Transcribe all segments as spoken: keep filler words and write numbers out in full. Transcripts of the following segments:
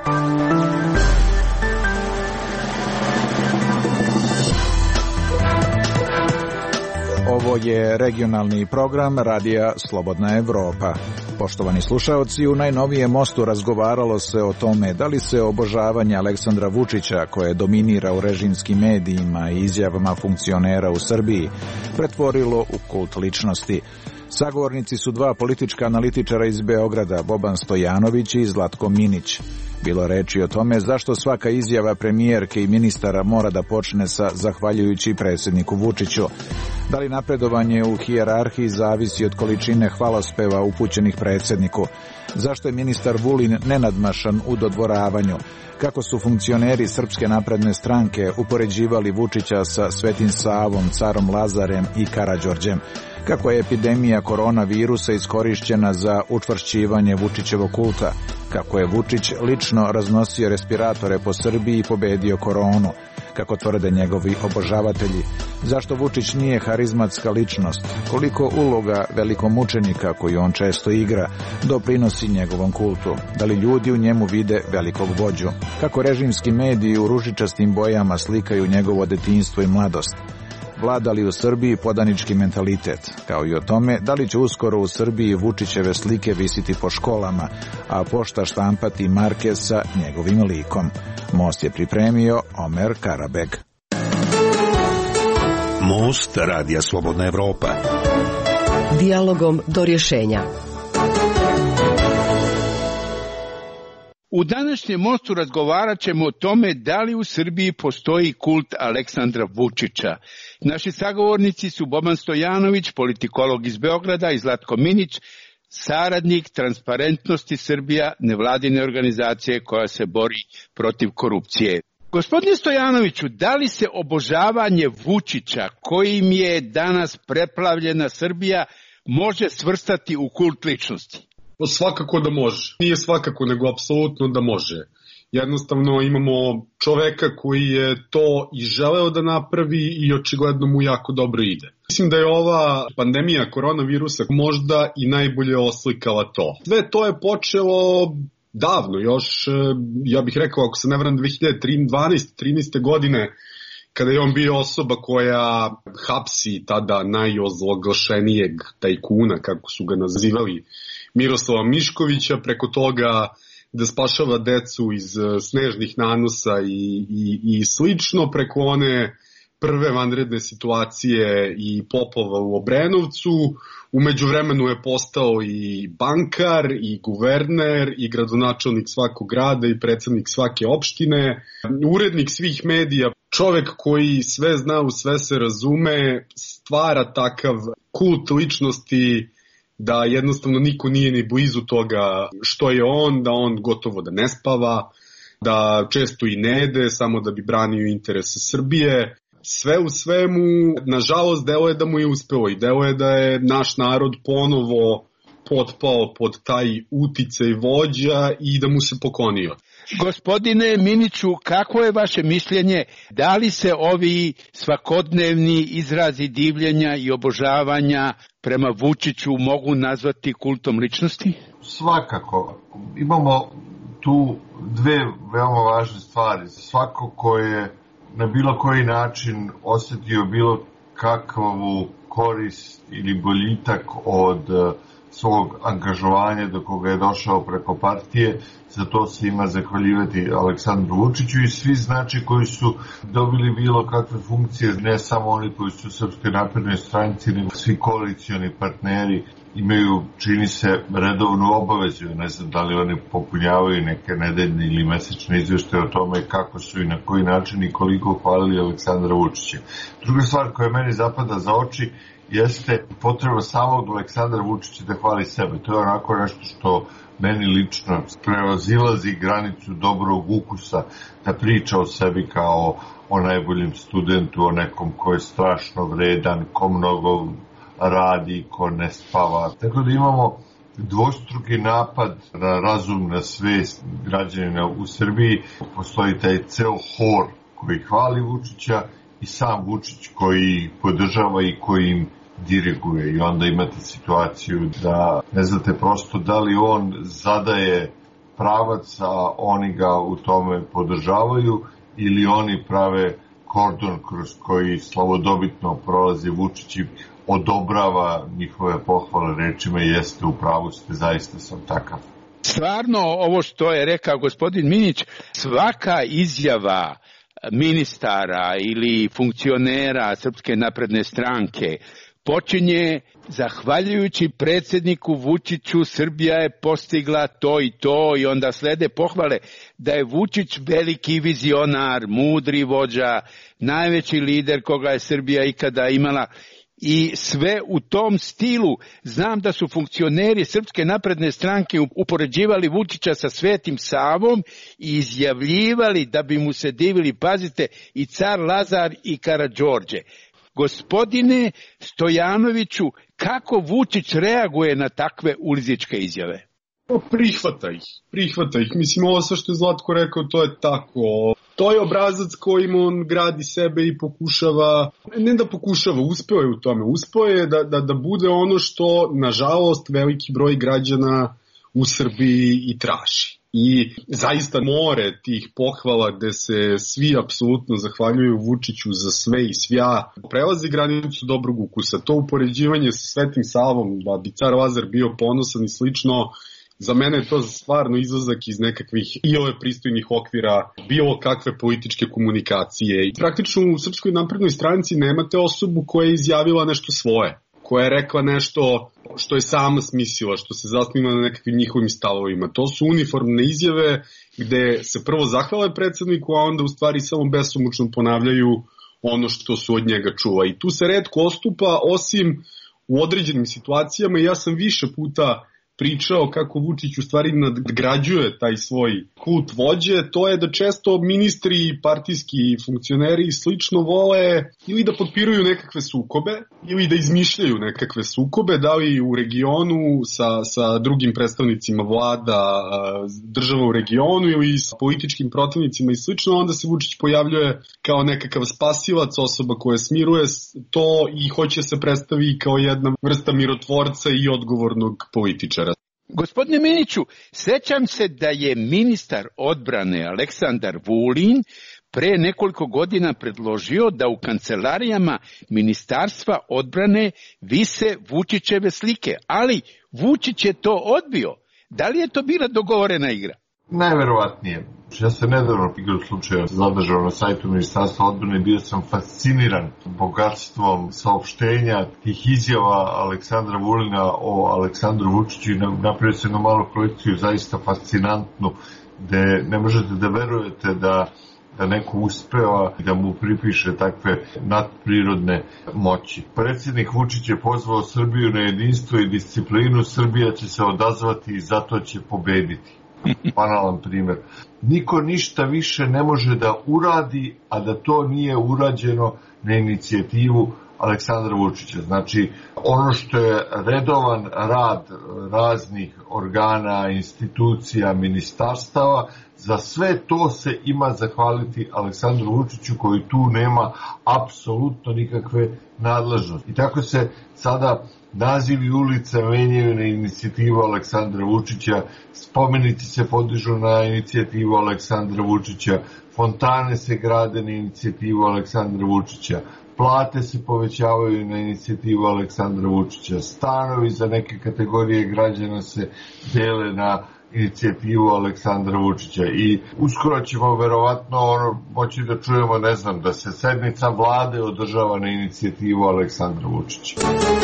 Ovo je regionalni program Radija Slobodna Evropa. Poštovani slušaoci, u najnovijem mostu razgovaralo se o tome da li se obožavanje Aleksandra Vučića, koje dominira u režimskim medijima i izjavama funkcionera u Srbiji, pretvorilo u kult ličnosti. Sagovornici su dva politička analitičara iz Beograda, Boban Stojanović i Zlatko Minić. Bilo reči o tome zašto svaka izjava premijerke i ministara mora da počne sa zahvaljujući predsjedniku Vučiću. Da li napredovanje u hijerarhiji zavisi od količine hvalospeva upućenih predsjedniku? Zašto je ministar Vulin nenadmašan u dodvoravanju? Kako su funkcioneri Srpske napredne stranke upoređivali Vučića sa Svetim Savom, carom Lazarem i Karađorđem? Kako je epidemija koronavirusa iskorišćena za učvršćivanje Vučićevog kulta? Kako je Vučić lično raznosio respiratore po Srbiji i pobedio koronu? Kako tvrde njegovi obožavatelji? Zašto Vučić nije harizmatska ličnost? Koliko uloga velikomučenika, koju on često igra, doprinosi njegovom kultu? Da li ljudi u njemu vide velikog vođu? Kako režimski mediji u ružičastim bojama slikaju njegovo detinjstvo i mladost? Vlada li u Srbiji podanički mentalitet, kao i o tome da li će uskoro u Srbiji Vučićeve slike visiti po školama, a pošta štampati marke sa njegovim likom. Most je pripremio Omer Karabeg. Most Radija Slobodna Evropa. Dijalogom do rješenja. U današnjem mostu razgovarat ćemo o tome da li u Srbiji postoji kult Aleksandra Vučića. Naši sagovornici su Boban Stojanović, politikolog iz Beograda, i Zlatko Minić, saradnik Transparentnosti Srbija, nevladine organizacije koja se bori protiv korupcije. Gospodine Stojanoviću, da li se obožavanje Vučića, kojim je danas preplavljena Srbija, može svrstati u kult ličnosti? Svakako da može. Nije svakako, nego apsolutno da može. Jednostavno imamo čoveka koji je to i želeo da napravi i očigledno mu jako dobro ide. Mislim da je ova pandemija koronavirusa možda i najbolje oslikala to. Sve to je počelo davno, još, ja bih rekao, ako se ne varam, dve hiljade dvanaeste trinaeste godine, kada je on bio osoba koja hapsi tada najozloglašenijeg tajkuna, kako su ga nazivali, Miroslava Miškovića, preko toga da spašava decu iz snežnih nanosa i, i, i slično, preko one prve vanredne situacije i poplava u Obrenovcu. U međuvremenu je postao i bankar, i guverner, i gradonačelnik svakog grada, i predsednik svake opštine, urednik svih medija, čovek koji sve zna, u sve se razume, stvara takav kult ličnosti da jednostavno niko nije ni blizu toga što je on, da on gotovo da ne spava, da često i ne jede, samo da bi branio interese Srbije. Sve u svemu, nažalost, delo je da mu je uspeo i delo je da je naš narod ponovo potpao pod taj uticaj vođa i da mu se poklonio. Gospodine Miniću, kako je vaše mišljenje, da li se ovi svakodnevni izrazi divljenja i obožavanja prema Vučiću mogu nazvati kultom ličnosti? Svakako. Imamo tu dve veoma važne stvari. Svako ko je na bilo koji način osjetio bilo kakvu korist ili boljitak od svog angažovanja do koga je došao preko partije, za to se ima zahvaljivati Aleksandru Vučiću i svi znači koji su dobili bilo kakve funkcije, ne samo oni koji su u Srpskoj naprednoj stranci, nego svi koalicioni partneri imaju, čini se, redovnu obavezu. Ne znam da li oni popunjavaju neke nedeljne ili mesečne izveštaje o tome kako su i na koji način i koliko hvalili Aleksandra Vučića. Druga stvar koja meni zapada za oči jeste potreba samog Aleksandra Vučića da hvali sebe. To je onako nešto što meni lično prevazilazi granicu dobrog ukusa, da priča o sebi kao o najboljem studentu, o nekom ko je strašno vredan, ko mnogo radi, ko ne spava. Tako da imamo dvostruki napad na razum, na svest građanina u Srbiji. Postoji taj ceo hor koji hvali Vučića i sam Vučić koji podržava i koji im diriguje. I onda imate situaciju da ne znate prosto da li on zadaje pravac, a oni ga u tome podržavaju, ili oni prave kordon kroz koji slavodobitno prolazi Vučić i odobrava njihove pohvale rečima jeste u pravu ste, zaista sam takav. Stvarno, ovo što je rekao gospodin Minić, svaka izjava ministara ili funkcionera Srpske napredne stranke počinje zahvaljujući predsjedniku Vučiću Srbija je postigla to i to i onda slede pohvale da je Vučić veliki vizionar, mudri vođa, najveći lider koga je Srbija ikada imala. I sve u tom stilu. Znam da su funkcioneri Srpske napredne stranke upoređivali Vučića sa Svetim Savom i izjavljivali da bi mu se divili, pazite, i car Lazar i Karađorđe. Gospodine Stojanoviću, kako Vučić reaguje na takve ulizičke izjave? Prihvata ih, prihvata ih. Mislim, ovo sve što je Zlatko rekao, to je tako. To je obrazac kojim on gradi sebe i pokušava, ne da pokušava, uspeo je u tome, uspeo je da, da, da bude ono što, nažalost, veliki broj građana u Srbiji i traži. I zaista more tih pohvala gde se svi apsolutno zahvaljuju Vučiću za sve i svja, prelazi granicu dobrog ukusa. To upoređivanje sa Svetim Savom, da bi car Lazar bio ponosan i slično, za mene je to stvarno izlazak iz nekakvih i ove pristojnih okvira, bilo kakve političke komunikacije. I praktično u Srpskoj naprednoj stranci nemate osobu koja je izjavila nešto svoje, koja je rekla nešto što je sama smislila, što se zasniva na nekakvim njihovim stavovima. To su uniformne izjave gde se prvo zahvale predsjedniku, a onda u stvari samo besomučno ponavljaju ono što su od njega čula. I tu se retko ostupa, osim u određenim situacijama. Ja sam više puta pričao kako Vučić u stvari nadgrađuje taj svoj kult vođe, to je da često ministri, partijski funkcioneri i slično vole ili da potpiruju nekakve sukobe ili da izmišljaju nekakve sukobe, da li u regionu sa, sa drugim predstavnicima vlada, država u regionu ili sa političkim protivnicima i slično, onda se Vučić pojavljuje kao nekakav spasilac, osoba koja smiruje to i hoće se predstavi kao jedna vrsta mirotvorca i odgovornog političara. Gospodine Miniću, sećam se da je ministar odbrane Aleksandar Vulin pre nekoliko godina predložio da u kancelarijama Ministarstva odbrane vise Vučićeve slike, ali Vučić je to odbio. Da li je to bila dogovorena igra? Najverovatnije. Ja sam nedavno igru slučaja zadržao na sajtu Ministarstva odbrane i bio sam fasciniran bogatstvom saopštenja tih izjava Aleksandra Vulina o Aleksandru Vučiću i napravio se jednu malu kolekciju zaista fascinantnu, gde ne možete da verujete da da neko uspeva da mu pripiše takve nadprirodne moći. Predsjednik Vučić je pozvao Srbiju na jedinstvo i disciplinu, Srbija će se odazvati i zato će pobediti. Banalan primjer. Niko ništa više ne može da uradi, a da to nije urađeno na inicijativu Aleksandra Vučića. Znači, ono što je redovan rad raznih organa, institucija, ministarstava, za sve to se ima zahvaliti Aleksandru Vučiću koji tu nema apsolutno nikakve nadležnosti. I tako se sada nazivi ulica menjaju na inicijativu Aleksandra Vučića, spomenici se podižu na inicijativu Aleksandra Vučića, fontane se grade na inicijativu Aleksandra Vučića, plate se povećavaju na inicijativu Aleksandra Vučića, stanovi za neke kategorije građana se dele na inicijativu Aleksandra Vučića i uskoro ćemo verovatno ono, moći da čujemo, ne znam, da se sednica vlade održava na inicijativu Aleksandra Vučića.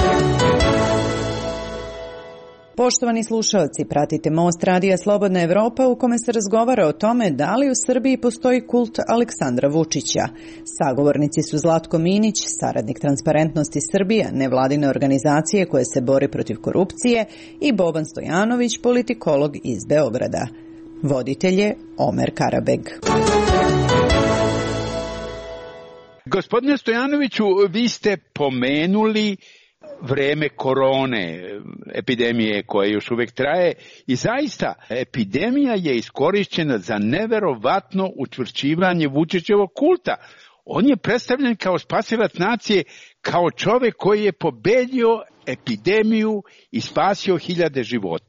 Poštovani slušalci, pratite Most Radija Slobodna Evropa u kome se razgovara o tome da li u Srbiji postoji kult Aleksandra Vučića. Sagovornici su Zlatko Minić, saradnik Transparentnosti Srbije, nevladine organizacije koje se bori protiv korupcije, i Boban Stojanović, politikolog iz Beograda. Voditelj je Omer Karabeg. Gospodine Stojanoviću, vi ste pomenuli vreme korone, epidemije koja još uvijek traje, i zaista epidemija je iskorišćena za neverovatno učvršćivanje Vučićevog kulta. On je predstavljen kao spasilac nacije, kao čovjek koji je pobedio epidemiju i spasio hiljade života.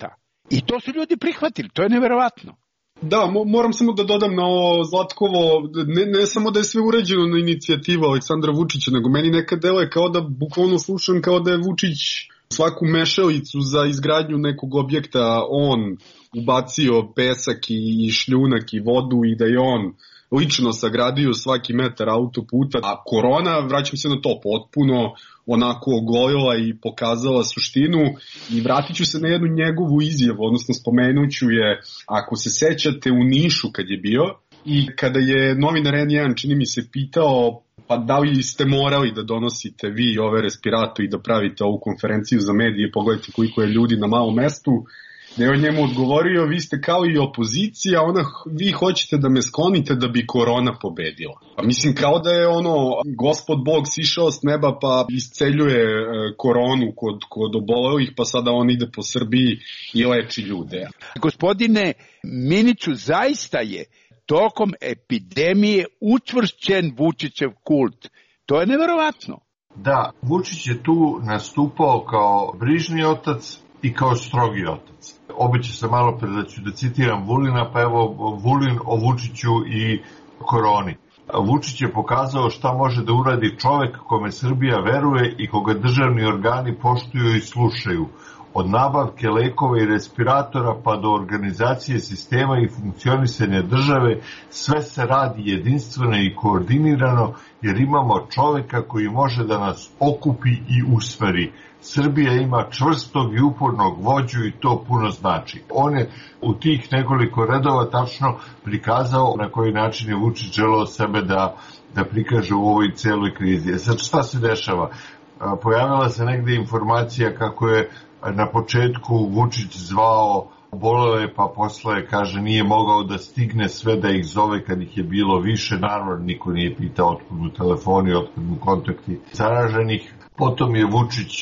I to su ljudi prihvatili, to je neverovatno. Da, moram samo da dodam na ovo Zlatkovo, ne, ne samo da je sve urađeno na inicijativu Aleksandra Vučića, nego meni nekad deluje kao da bukvalno slušam kao da je Vučić svaku mešalicu za izgradnju nekog objekta on ubacio pesak i šljunak i vodu i da je on lično sagradio svaki metar autoputa, a korona, vraćam se na to, potpuno onako ogolila i pokazala suštinu i vratit ću se na jednu njegovu izjavu, odnosno spomenuću je, ako se sećate u Nišu kad je bio i kada je novinar N jedan čini mi se pitao pa da li ste morali da donosite vi ove respiratori i da pravite ovu konferenciju za medije, pogledajte koliko je ljudi na malom mestu, da je on njemu odgovorio, vi ste kao i opozicija, ona, vi hoćete da me sklonite da bi korona pobedila. Pa mislim kao da je ono, gospod Bog sišao s neba pa isceljuje e, koronu kod, kod obolelih, pa sada on ide po Srbiji i leči ljude. Gospodine Miniću, zaista je tokom epidemije učvršćen Vučićev kult. To je neverovatno. Da, Vučić je tu nastupao kao brižni otac i kao strogi otac. Obećao sam malo pre da ću da citiram Vulina, pa evo Vulin o Vučiću i koroni. Vučić je pokazao šta može da uradi čovek kome Srbija veruje i koga državni organi poštuju i slušaju. Od nabavke lekova i respiratora pa do organizacije sistema i funkcionisanja države, sve se radi jedinstveno i koordinirano jer imamo čoveka koji može da nas okupi i usmeri. Srbija ima čvrstog i upornog vođu i to puno znači. On je u tih nekoliko redova tačno prikazao na koji način je Vučić želeo sebe da, da prikaže u ovoj celoj krizi. Sad šta se dešava? Pojavila se negde informacija kako je na početku Vučić zvao bolele, pa posle, kaže, nije mogao da stigne sve da ih zove kad ih je bilo više. Naravno, niko nije pitao otkud mu telefoni, otkud mu kontakti zaraženih. Potom je Vučić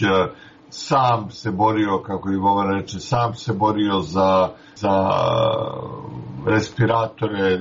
sam se borio, kako je Vovan reče, sam se borio za, za respiratore,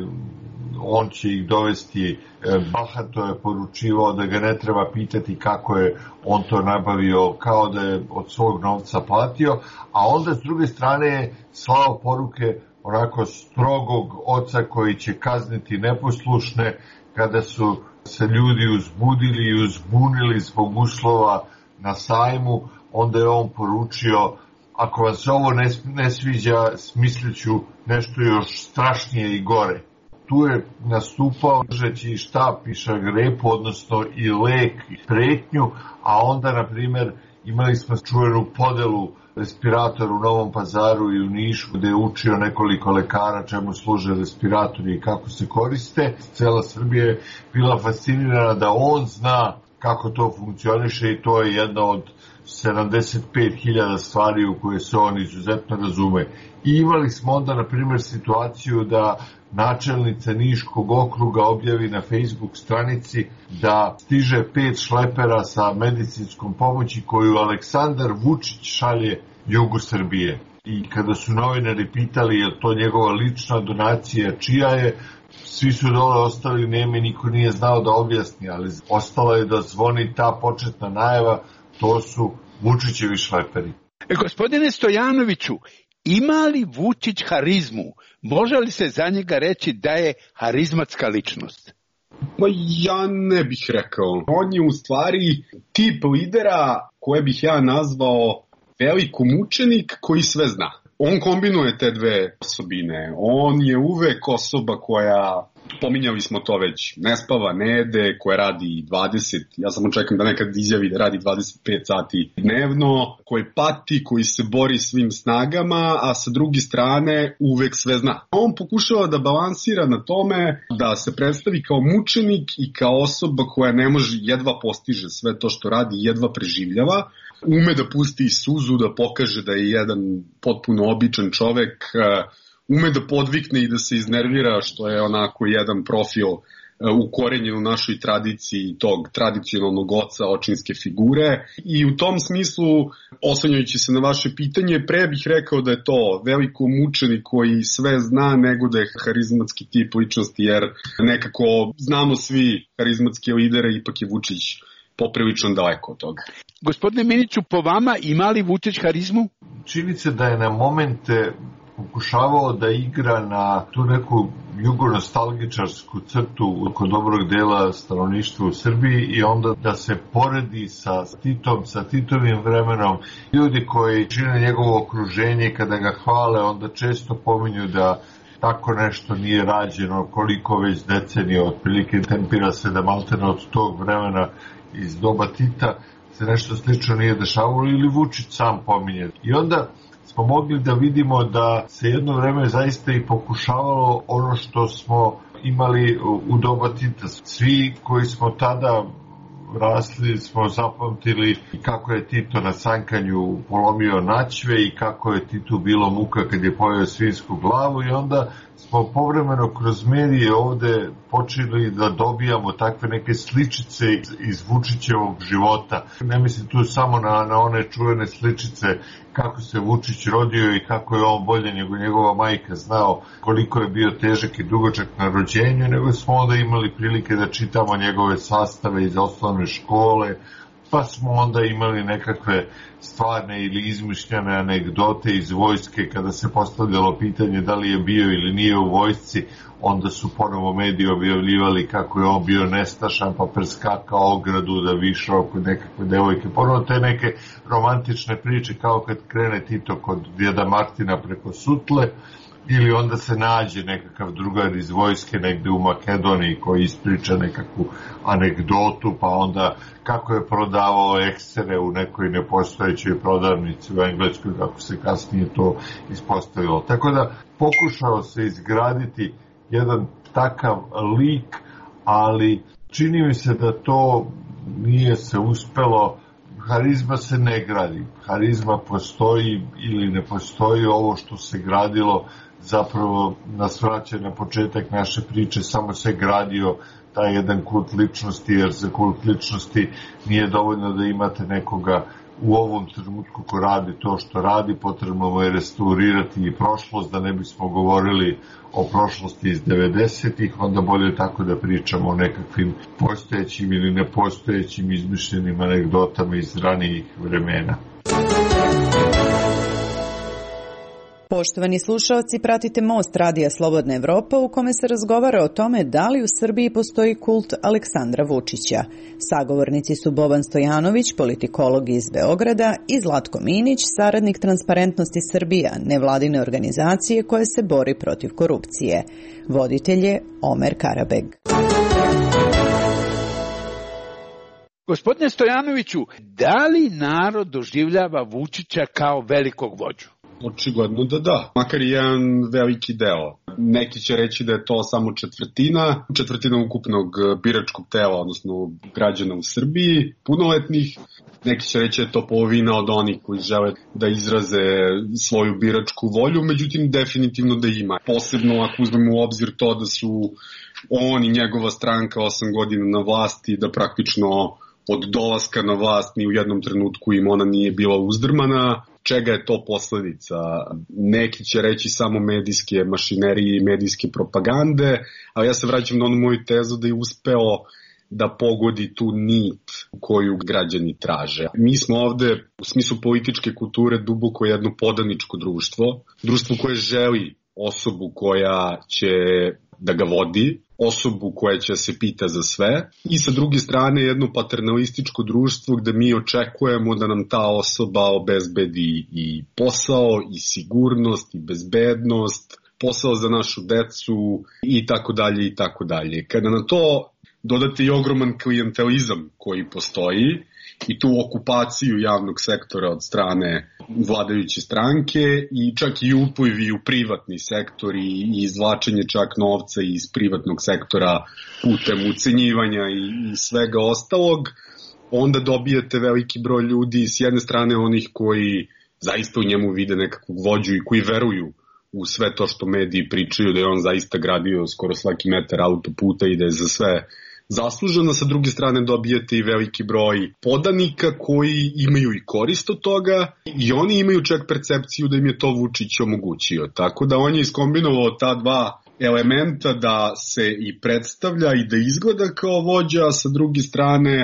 on će ih dovesti, bahato je poručivao da ga ne treba pitati kako je on to nabavio, kao da je od svog novca platio, a onda s druge strane je slao poruke onako strogog oca koji će kazniti neposlušne kada su se ljudi uzbudili i uzbunili zbog uslova na sajmu, onda je on poručio, ako vam se ovo ne, ne sviđa, smislit ću nešto još strašnije i gore. Tu je nastupao držeći štap i šargarepu, odnosno i lek i pretnju, a onda, na primjer, imali smo čuvenu podelu respiratora u Novom Pazaru i u Nišu, gde je učio nekoliko lekara čemu služe respiratori i kako se koriste. Cela Srbija je bila fascinirana da on zna kako to funkcioniše i to je jedna od sedamdeset pet hiljada stvari u koje se on izuzetno razume. I imali smo onda, na primjer, situaciju da načelnica Niškog okruga objavi na Facebook stranici da stiže pet šlepera sa medicinskom pomoći koju Aleksandar Vučić šalje jugu Srbije. I kada su novinari pitali je to njegova lična donacija, čija je, svi su dole ostali nemi, niko nije znao da objasni, ali ostalo je da zvoni ta početna najava, to su Vučićevi šleperi. E, gospodine Stojanoviću, ima li Vučić harizmu? Može li se za njega reći da je harizmatska ličnost? Ma ja ne bih rekao. On je u stvari tip lidera koje bih ja nazvao velikomučenik koji sve zna. On kombinuje te dve osobine. On je uvek osoba koja, pominjali smo to već, ne spava, ne jede, koja radi dvadeset, ja samo čekam da nekad izjavi da radi dvadeset pet sati dnevno, koji pati, koji se bori svim snagama, a sa druge strane uvek sve zna. On pokušava da balansira na tome da se predstavi kao mučenik i kao osoba koja ne može, jedva postiže sve to što radi, jedva preživljava, ume da pusti suzu, da pokaže da je jedan potpuno običan čovek, ume da podvikne i da se iznervira, što je onako jedan profil ukorenjen u našoj tradiciji tog tradicionalnog oca očinske figure. I u tom smislu, oslanjajući se na vaše pitanje, pre bih rekao da je to veliko mučenik koji sve zna nego da je harizmatski tip ličnosti, jer nekako znamo svi harizmatske lidere, ipak je Vučić poprilično daleko od toga. Gospodine Miniću, po vama ima li Vučić harizmu? Čini se da je na momente pokušavao da igra na tu neku jugonostalgičarsku crtu kod dobrog dela stanovništva u Srbiji i onda da se poredi sa Titom, sa Titovim vremenom. Ljudi koji čine njegovo okruženje, kada ga hvale, onda često pominju da tako nešto nije rađeno, koliko već decenija, otprilike tempira se da maltene od tog vremena iz doba Tita se nešto slično nije dešavalo ili Vučić sam pominje. I onda smo mogli da vidimo da se jedno vreme zaista i pokušavalo ono što smo imali u doba Tita. Svi koji smo tada rasli smo zapamtili kako je Tito na sankanju polomio načve i kako je Titu bilo muka kad je pojeo svinjsku glavu i onda smo povremeno kroz medije ovde počeli da dobijamo takve neke sličice iz Vučićevog života. Ne mislim tu samo na, na one čuvene sličice kako se Vučić rodio i kako je on bolje nego njegova majka znao koliko je bio težak i dugočak na rođenju, nego smo onda imali prilike da čitamo njegove sastave iz osnovne škole, pa smo onda imali nekakve stvarne ili izmišljene anegdote iz vojske kada se postavljalo pitanje da li je bio ili nije u vojsci, onda su ponovo mediji objavljivali kako je on bio nestašan pa preskakao ogradu da bi išao kod nekakve devojke. Ponovo te neke romantične priče kao kad krene Tito kod djeda Martina preko Sutle, ili onda se nađe nekakav drugar iz vojske negde u Makedoniji koji ispriča nekakvu anegdotu, pa onda kako je prodavao eksere u nekoj nepostojećoj prodavnici u Engleskoj, kako se kasnije to ispostavilo. Tako da pokušao se izgraditi jedan takav lik, ali čini mi se da to nije se uspelo. Harizma se ne gradi. Harizma postoji ili ne postoji. Ovo što se gradilo zapravo nas vraća na početak naše priče, samo se gradio taj jedan kult ličnosti, jer za kult ličnosti nije dovoljno da imate nekoga u ovom trenutku ko radi to što radi, potrebno mu je restaurirati i prošlost, da ne bismo govorili o prošlosti iz devedesetih, onda bolje tako da pričamo o nekakvim postojećim ili nepostojećim izmišljenim anegdotama iz ranijih vremena. Poštovani slušaoci, pratite Most Radija Slobodna Evropa u kome se razgovara o tome da li u Srbiji postoji kult Aleksandra Vučića. Sagovornici su Boban Stojanović, politikolog iz Beograda, i Zlatko Minić, saradnik Transparentnosti Srbija, nevladine organizacije koja se bori protiv korupcije. Voditelj je Omer Karabeg. Gospodine Stojanoviću, da li narod doživljava Vučića kao velikog vođu? Očigledno da da, makar i jedan veliki deo. Neki će reći da je to samo četvrtina, četvrtina ukupnog biračkog tela, odnosno građana u Srbiji, punoletnih. Neki će reći da je to polovina od onih koji žele da izraze svoju biračku volju, međutim definitivno da ima. Posebno ako uzmemo u obzir to da su on i njegova stranka osam godina na vlasti, da praktično od dolaska na vlast ni u jednom trenutku im ona nije bila uzdrmana. Čega je to posledica? Neki će reći samo medijske mašinerije i medijske propagande, ali ja se vraćam na onu moju tezu da je uspeo da pogodi tu nit koju građani traže. Mi smo ovde u smislu političke kulture duboko jedno podaničko društvo, društvo koje želi osobu koja će da ga vodi, osobu koja će se pita za sve, i sa druge strane jedno paternalističko društvo gde mi očekujemo da nam ta osoba obezbedi i posao, i sigurnost, i bezbednost, posao za našu decu i tako dalje i tako dalje. Kada na to dodate i ogroman klijentelizam koji postoji i tu okupaciju javnog sektora od strane vladajuće stranke i čak i uplivi u privatni sektor i izvlačenje čak novca iz privatnog sektora putem ucenjivanja i, i svega ostalog, onda dobijete veliki broj ljudi, s jedne strane onih koji zaista u njemu vide nekakvog vođu i koji veruju u sve to što mediji pričaju, da je on zaista gradio skoro svaki metar autoputa i da je za sve zasluženo. Sa druge strane dobijete i veliki broj podanika koji imaju i korist od toga i oni imaju čak percepciju da im je to Vučić omogućio. Tako da on je iskombinovao ta dva elementa da se i predstavlja i da izgleda kao vođa, a sa druge strane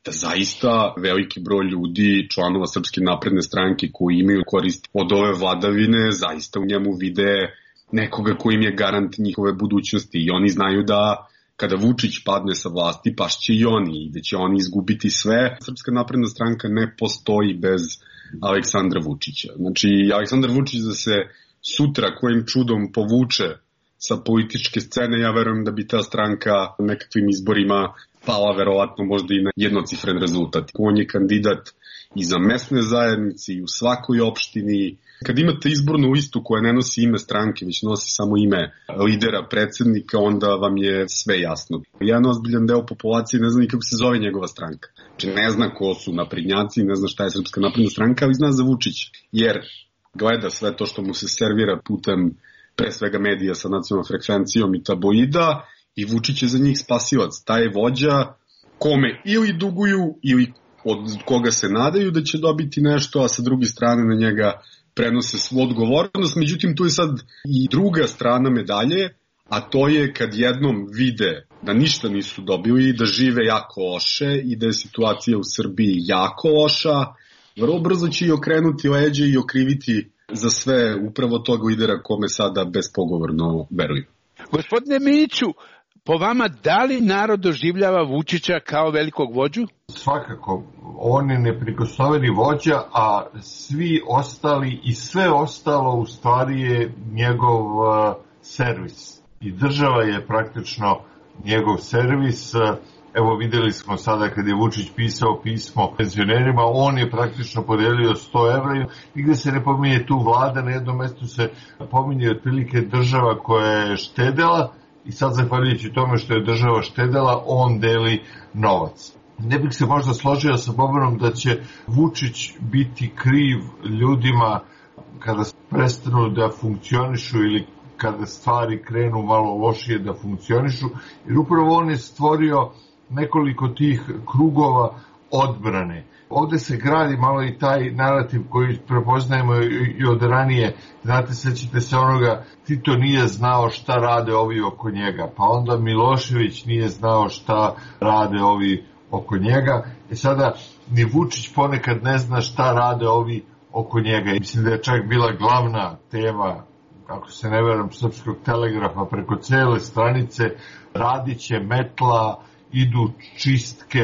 da zaista veliki broj ljudi, članova Srpske napredne stranke koji imaju korist od ove vladavine, zaista u njemu vide nekoga koji im je garant njihove budućnosti i oni znaju da kada Vučić padne sa vlasti, pašće i oni i da će oni izgubiti sve. Srpska napredna stranka ne postoji bez Aleksandra Vučića. Znači, Aleksandar Vučić da se sutra kojim čudom povuče sa političke scene, ja verujem da bi ta stranka nekakvim izborima pala verovatno možda i na jednocifren rezultat. On je kandidat i za mesne zajednice i u svakoj opštini. Kad imate izbornu listu koja ne nosi ime stranke, već nosi samo ime lidera, predsednika, onda vam je sve jasno. Jedan ozbiljan deo populacije ne zna ni kako se zove njegova stranka. Znači ne zna ko su naprednjaci, ne zna šta je Srpska napredna stranka, ali zna za Vučić, jer gleda sve to što mu se servira putem pre svega medija sa nacionalnom frekvencijom i tabloida i Vučić je za njih spasilac. Taj je vođa kome ili duguju ili od koga se nadaju da će dobiti nešto, a sa druge strane na njega prenose svu odgovornost. Međutim, tu je sad i druga strana medalje, a to je kad jednom vide da ništa nisu dobili, da žive jako loše i da je situacija u Srbiji jako loša, vrlo brzo će i okrenuti leđe i okriviti za sve upravo tog lidera kome sada bespogovorno veruju. Gospodine Miniću, po vama, da li narod doživljava Vučića kao velikog vođu? Svakako, on je neprikosnoveni vođa, a svi ostali i sve ostalo u stvari je njegov uh, servis. I država je praktično njegov servis. Evo videli smo sada kad je Vučić pisao pismo penzionerima, on je praktično podelio sto evra i gde se ne pominje tu vlada, na jednom mestu se pominje otprilike država koja je štedela i sad zahvaljujući tome što je država štedela, on deli novac. Ne bih se možda složio sa Bobanom da će Vučić biti kriv ljudima kada prestanu da funkcionišu ili kada stvari krenu malo lošije da funkcionišu, jer upravo on je stvorio nekoliko tih krugova odbrane. Ovde se gradi malo i taj narativ koji prepoznajemo i od ranije. Znate, sećate se onoga, Tito nije znao šta rade ovi oko njega, pa onda Milošević nije znao šta rade ovi oko njega. E sada, ni Vučić ponekad ne zna šta rade ovi oko njega. I mislim da je čak bila glavna tema, ako se ne veram, Srpskog telegrafa preko cele stranice, radiće metla, idu čistke,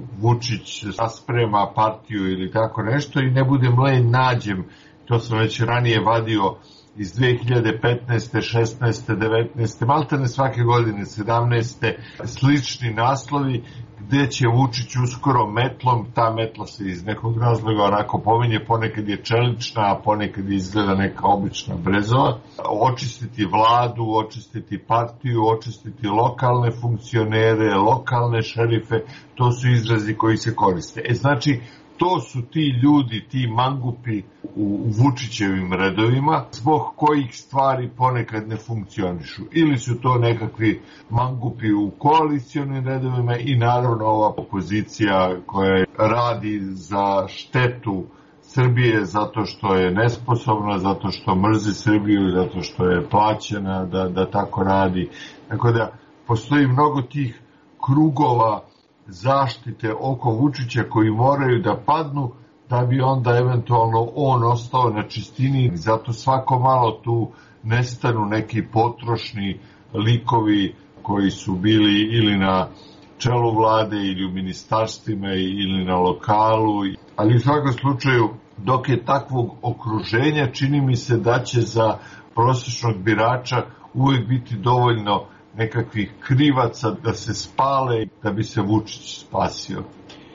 Vučić rasprema partiju ili tako nešto i ne budem lenj nađem, to sam već ranije vadio iz dve hiljade petnaeste, šesnaeste, devetnaeste, maltene svake godine, sedamnaeste, slični naslovi gde će Vučić uskoro metlom, ta metla se iz nekog razloga onako pominje, ponekad je čelična, a ponekad izgleda neka obična brezova, očistiti vladu, očistiti partiju, očistiti lokalne funkcionere, lokalne šerife, to su izrazi koji se koriste. E znači, to su ti ljudi, ti mangupi u Vučićevim redovima, zbog kojih stvari ponekad ne funkcionišu. Ili su to nekakvi mangupi u koalicionim redovima i naravno ova opozicija koja radi za štetu Srbije zato što je nesposobna, zato što mrzi Srbiju, zato što je plaćena da, da tako radi. Tako da postoji mnogo tih krugova zaštite oko Vučića koji moraju da padnu da bi onda eventualno on ostao na čistini. Zato svako malo tu nestanu neki potrošni likovi koji su bili ili na čelu vlade ili u ministarstvima ili na lokalu. Ali u svakom slučaju, dok je takvog okruženja, čini mi se da će za prosječnog birača uvijek biti dovoljno nekakvih krivaca da se spale da bi se Vučić spasio.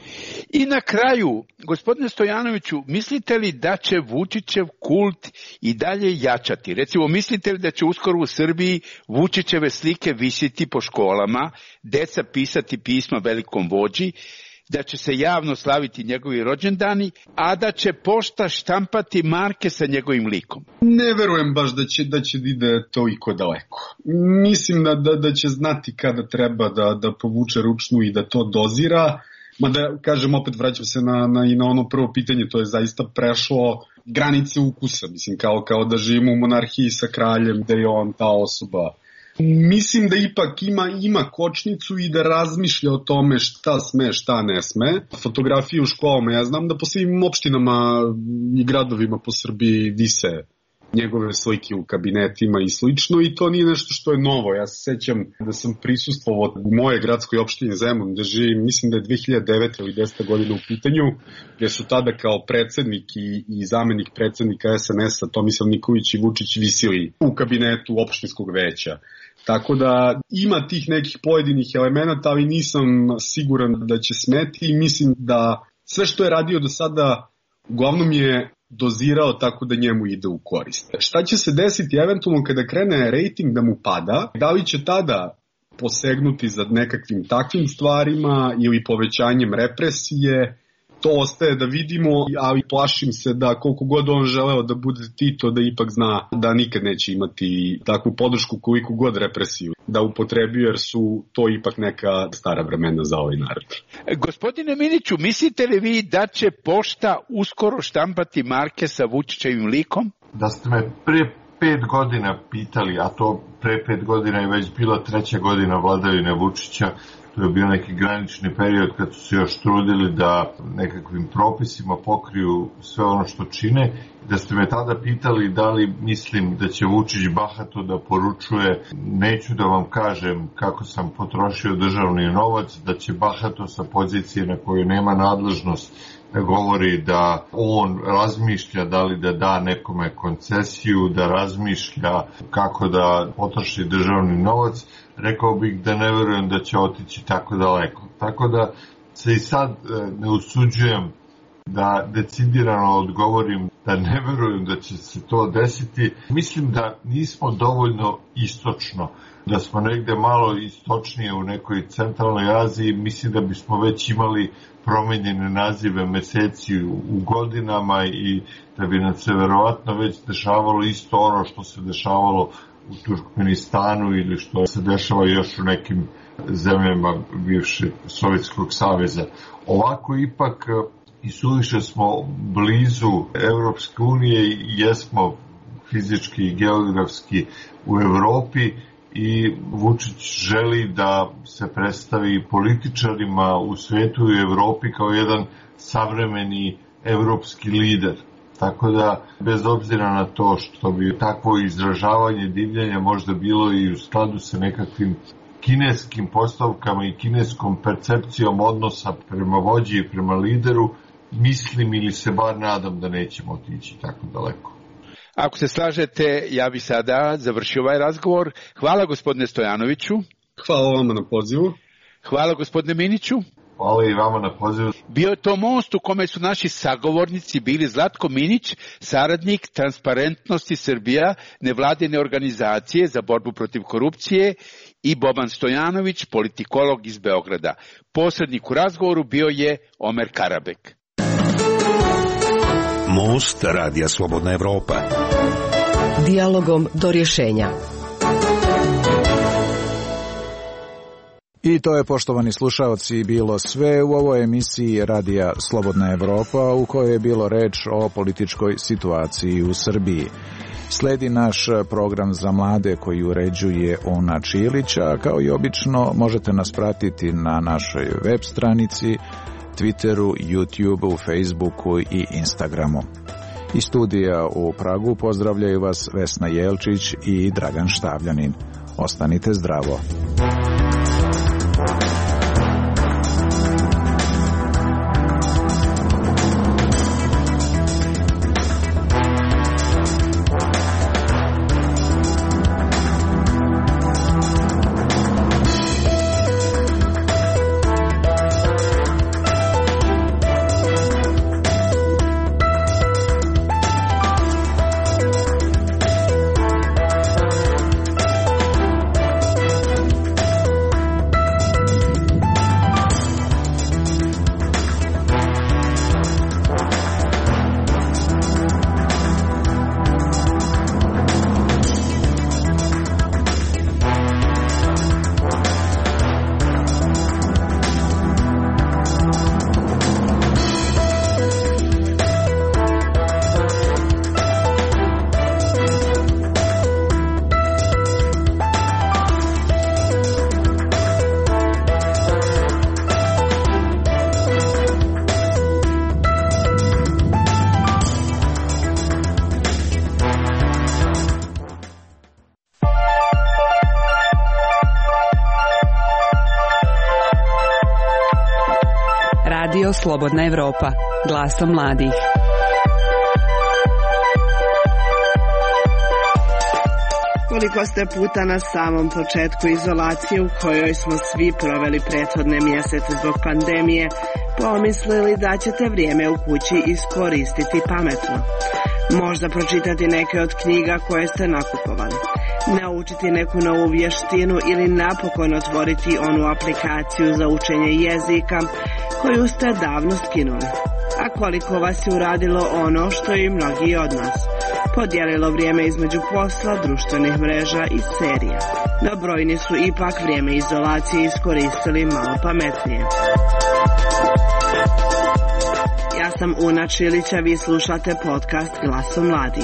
I na kraju, gospodine Stojanoviću, mislite li da će Vučićev kult i dalje jačati? Recimo, mislite li da će uskoro u Srbiji Vučićeve slike visiti po školama, deca pisati pisma velikom vođi, da će se javno slaviti njegovi rođendani, a da će pošta štampati marke sa njegovim likom? Ne verujem baš da će, da će ide toliko daleko. Mislim da, da, da će znati kada treba da, da povuče ručnu i da to dozira. Mada, kažem, opet vraćam se na, na, i na ono prvo pitanje, to je zaista prešlo granice ukusa. Mislim, kao, kao da živimo u monarhiji sa kraljem, da je on ta osoba Mislim da ipak ima, ima kočnicu i da razmišlja o tome šta sme, šta ne sme. Fotografije u školama, ja znam da po svim opštinama i gradovima po Srbiji vise njegove slike u kabinetima i slično i to nije nešto što je novo. Ja se sećam da sam prisustvovao u moje gradskoj opštini Zemun, da živim, mislim da je dve hiljade devete ili deseta godina u pitanju, gde su tada kao predsednik i, i zamenik predsednika es en es-a Tomislav Nikolić i Vučić visili u kabinetu opštinskog veća. Tako da ima tih nekih pojedinih elemenata, ali nisam siguran da će smeti i mislim da sve što je radio do sada uglavnom je dozirao tako da njemu ide u korist. Šta će se desiti eventualno kada krene rejting da mu pada? Da li će tada posegnuti za nekakvim takvim stvarima ili povećanjem represije? To ostaje da vidimo, ali plašim se da koliko god on želeo da bude Tito, da ipak zna da nikad neće imati takvu podršku koliko god represiju da upotrebi, jer su to ipak neka stara vremena za ovaj narod. Gospodine Miniću, mislite li vi da će pošta uskoro štampati marke sa Vučićevim likom? Da ste me prije pet godina pitali, a to pre pet godina je već bila treća godina vladavine Vučića, to je bio neki granični period kad su se još trudili da nekakvim propisima pokriju sve ono što čine. Da ste me tada pitali da li mislim da će Vučić bahato da poručuje, neću da vam kažem kako sam potrošio državni novac, da će bahato sa pozicije na kojoj nema nadležnost da govori da on razmišlja da li da da nekome koncesiju, da razmišlja kako da potroši državni novac, rekao bih da ne verujem da će otići tako daleko. Tako da se i sad ne usuđujem da decidirano odgovorim da ne verujem da će se to desiti. Mislim da nismo dovoljno istočno, da smo negde malo istočnije u nekoj centralnoj Aziji, mislim da bismo već imali promenjene nazive meseci u godinama i da bi nam se verovatno već dešavalo isto ono što se dešavalo u Turkmenistanu ili što se dešava još u nekim zemljama bivšeg Sovjetskog saveza. Ovako ipak i suviše smo blizu Evropske unije i jesmo fizički i geografski u Evropi i Vučić želi da se predstavi političarima u svetu i Evropi kao jedan savremeni evropski lider. Tako da, bez obzira na to što bi takvo izražavanje divljenja možda bilo i u skladu sa nekakvim kineskim postavkama i kineskom percepcijom odnosa prema vođi i prema lideru, mislim ili se bar nadam da nećemo otići tako daleko. Ako se slažete, ja bi sada završio ovaj razgovor. Hvala gospodine Stojanoviću. Hvala vama na pozivu. Hvala gospodine Miniću. Hvala i vama na pozivu. Bio je to most u kome su naši sagovornici bili Zlatko Minić, saradnik Transparentnosti Srbija, nevladine organizacije za borbu protiv korupcije, i Boban Stojanović, politikolog iz Beograda. Posrednik u razgovoru bio je Omer Karabek. Most Radija Slobodna Evropa. Dijalogom do rješenja. I to je, poštovani slušaoci, bilo sve u ovoj emisiji Radija Slobodna Evropa u kojoj je bilo reč o političkoj situaciji u Srbiji. Sledi naš program za mlade koji uređuje Ona Čilića. Kao i obično možete nas pratiti na našoj web stranici, Twitteru, YouTubeu, Facebooku i Instagramu. Iz studija u Pragu pozdravljaju vas Vesna Jelčić i Dragan Štavljanin. Ostanite zdravo. Radio Slobodna Evropa, glasom mladih. Koliko ste puta na samom početku izolacije u kojoj smo svi proveli prethodne mjesece zbog pandemije, pomislili da ćete vrijeme u kući iskoristiti pametno. Možda pročitati neke od knjiga koje ste nakupovali, naučiti neku novu vještinu ili napokon otvoriti onu aplikaciju za učenje jezika koju ste davno skinuli. A koliko vas je uradilo ono što i mnogi od nas, podijelilo vrijeme između posla, društvenih mreža i serija. No brojni su ipak vrijeme izolacije iskoristili malo pametnije. Ja sam Una Čilića, vi slušate podcast Glasom mladih.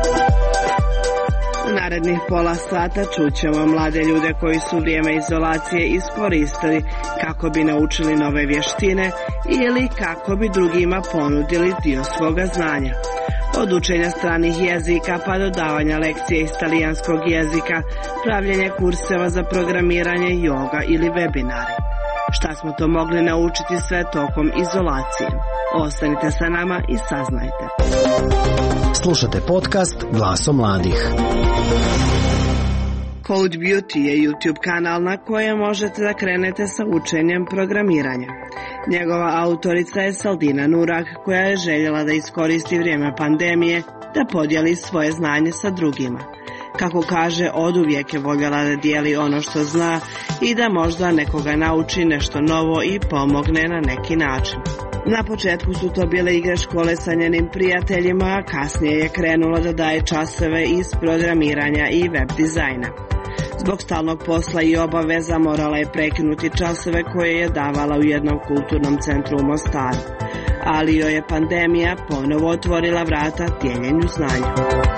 U narednih pola sata čućemo mlade ljude koji su vrijeme izolacije iskoristili kako bi naučili nove vještine ili kako bi drugima ponudili dio svoga znanja. Od učenja stranih jezika pa do davanja lekcije iz talijanskog jezika, pravljenje kurseva za programiranje, joga ili webinari. Šta smo to mogli naučiti sve tokom izolacije? Ostanite sa nama i saznajte. Slušate podcast Glasom mladih. Code Beauty je YouTube kanal na kojem možete da krenete sa učenjem programiranja. Njegova autorica je Saldina Nurak, koja je željela da iskoristi vrijeme pandemije da podijeli svoje znanje sa drugima. Kako kaže, oduvijek je voljela da dijeli ono što zna i da možda nekoga nauči nešto novo i pomogne na neki način. Na početku su to bile igre škole sa njenim prijateljima, a kasnije je krenula da daje časove iz programiranja i web dizajna. Zbog stalnog posla i obaveza morala je prekinuti časove koje je davala u jednom kulturnom centru u Mostaru. Ali joj je pandemija ponovo otvorila vrata dijeljenju znanja.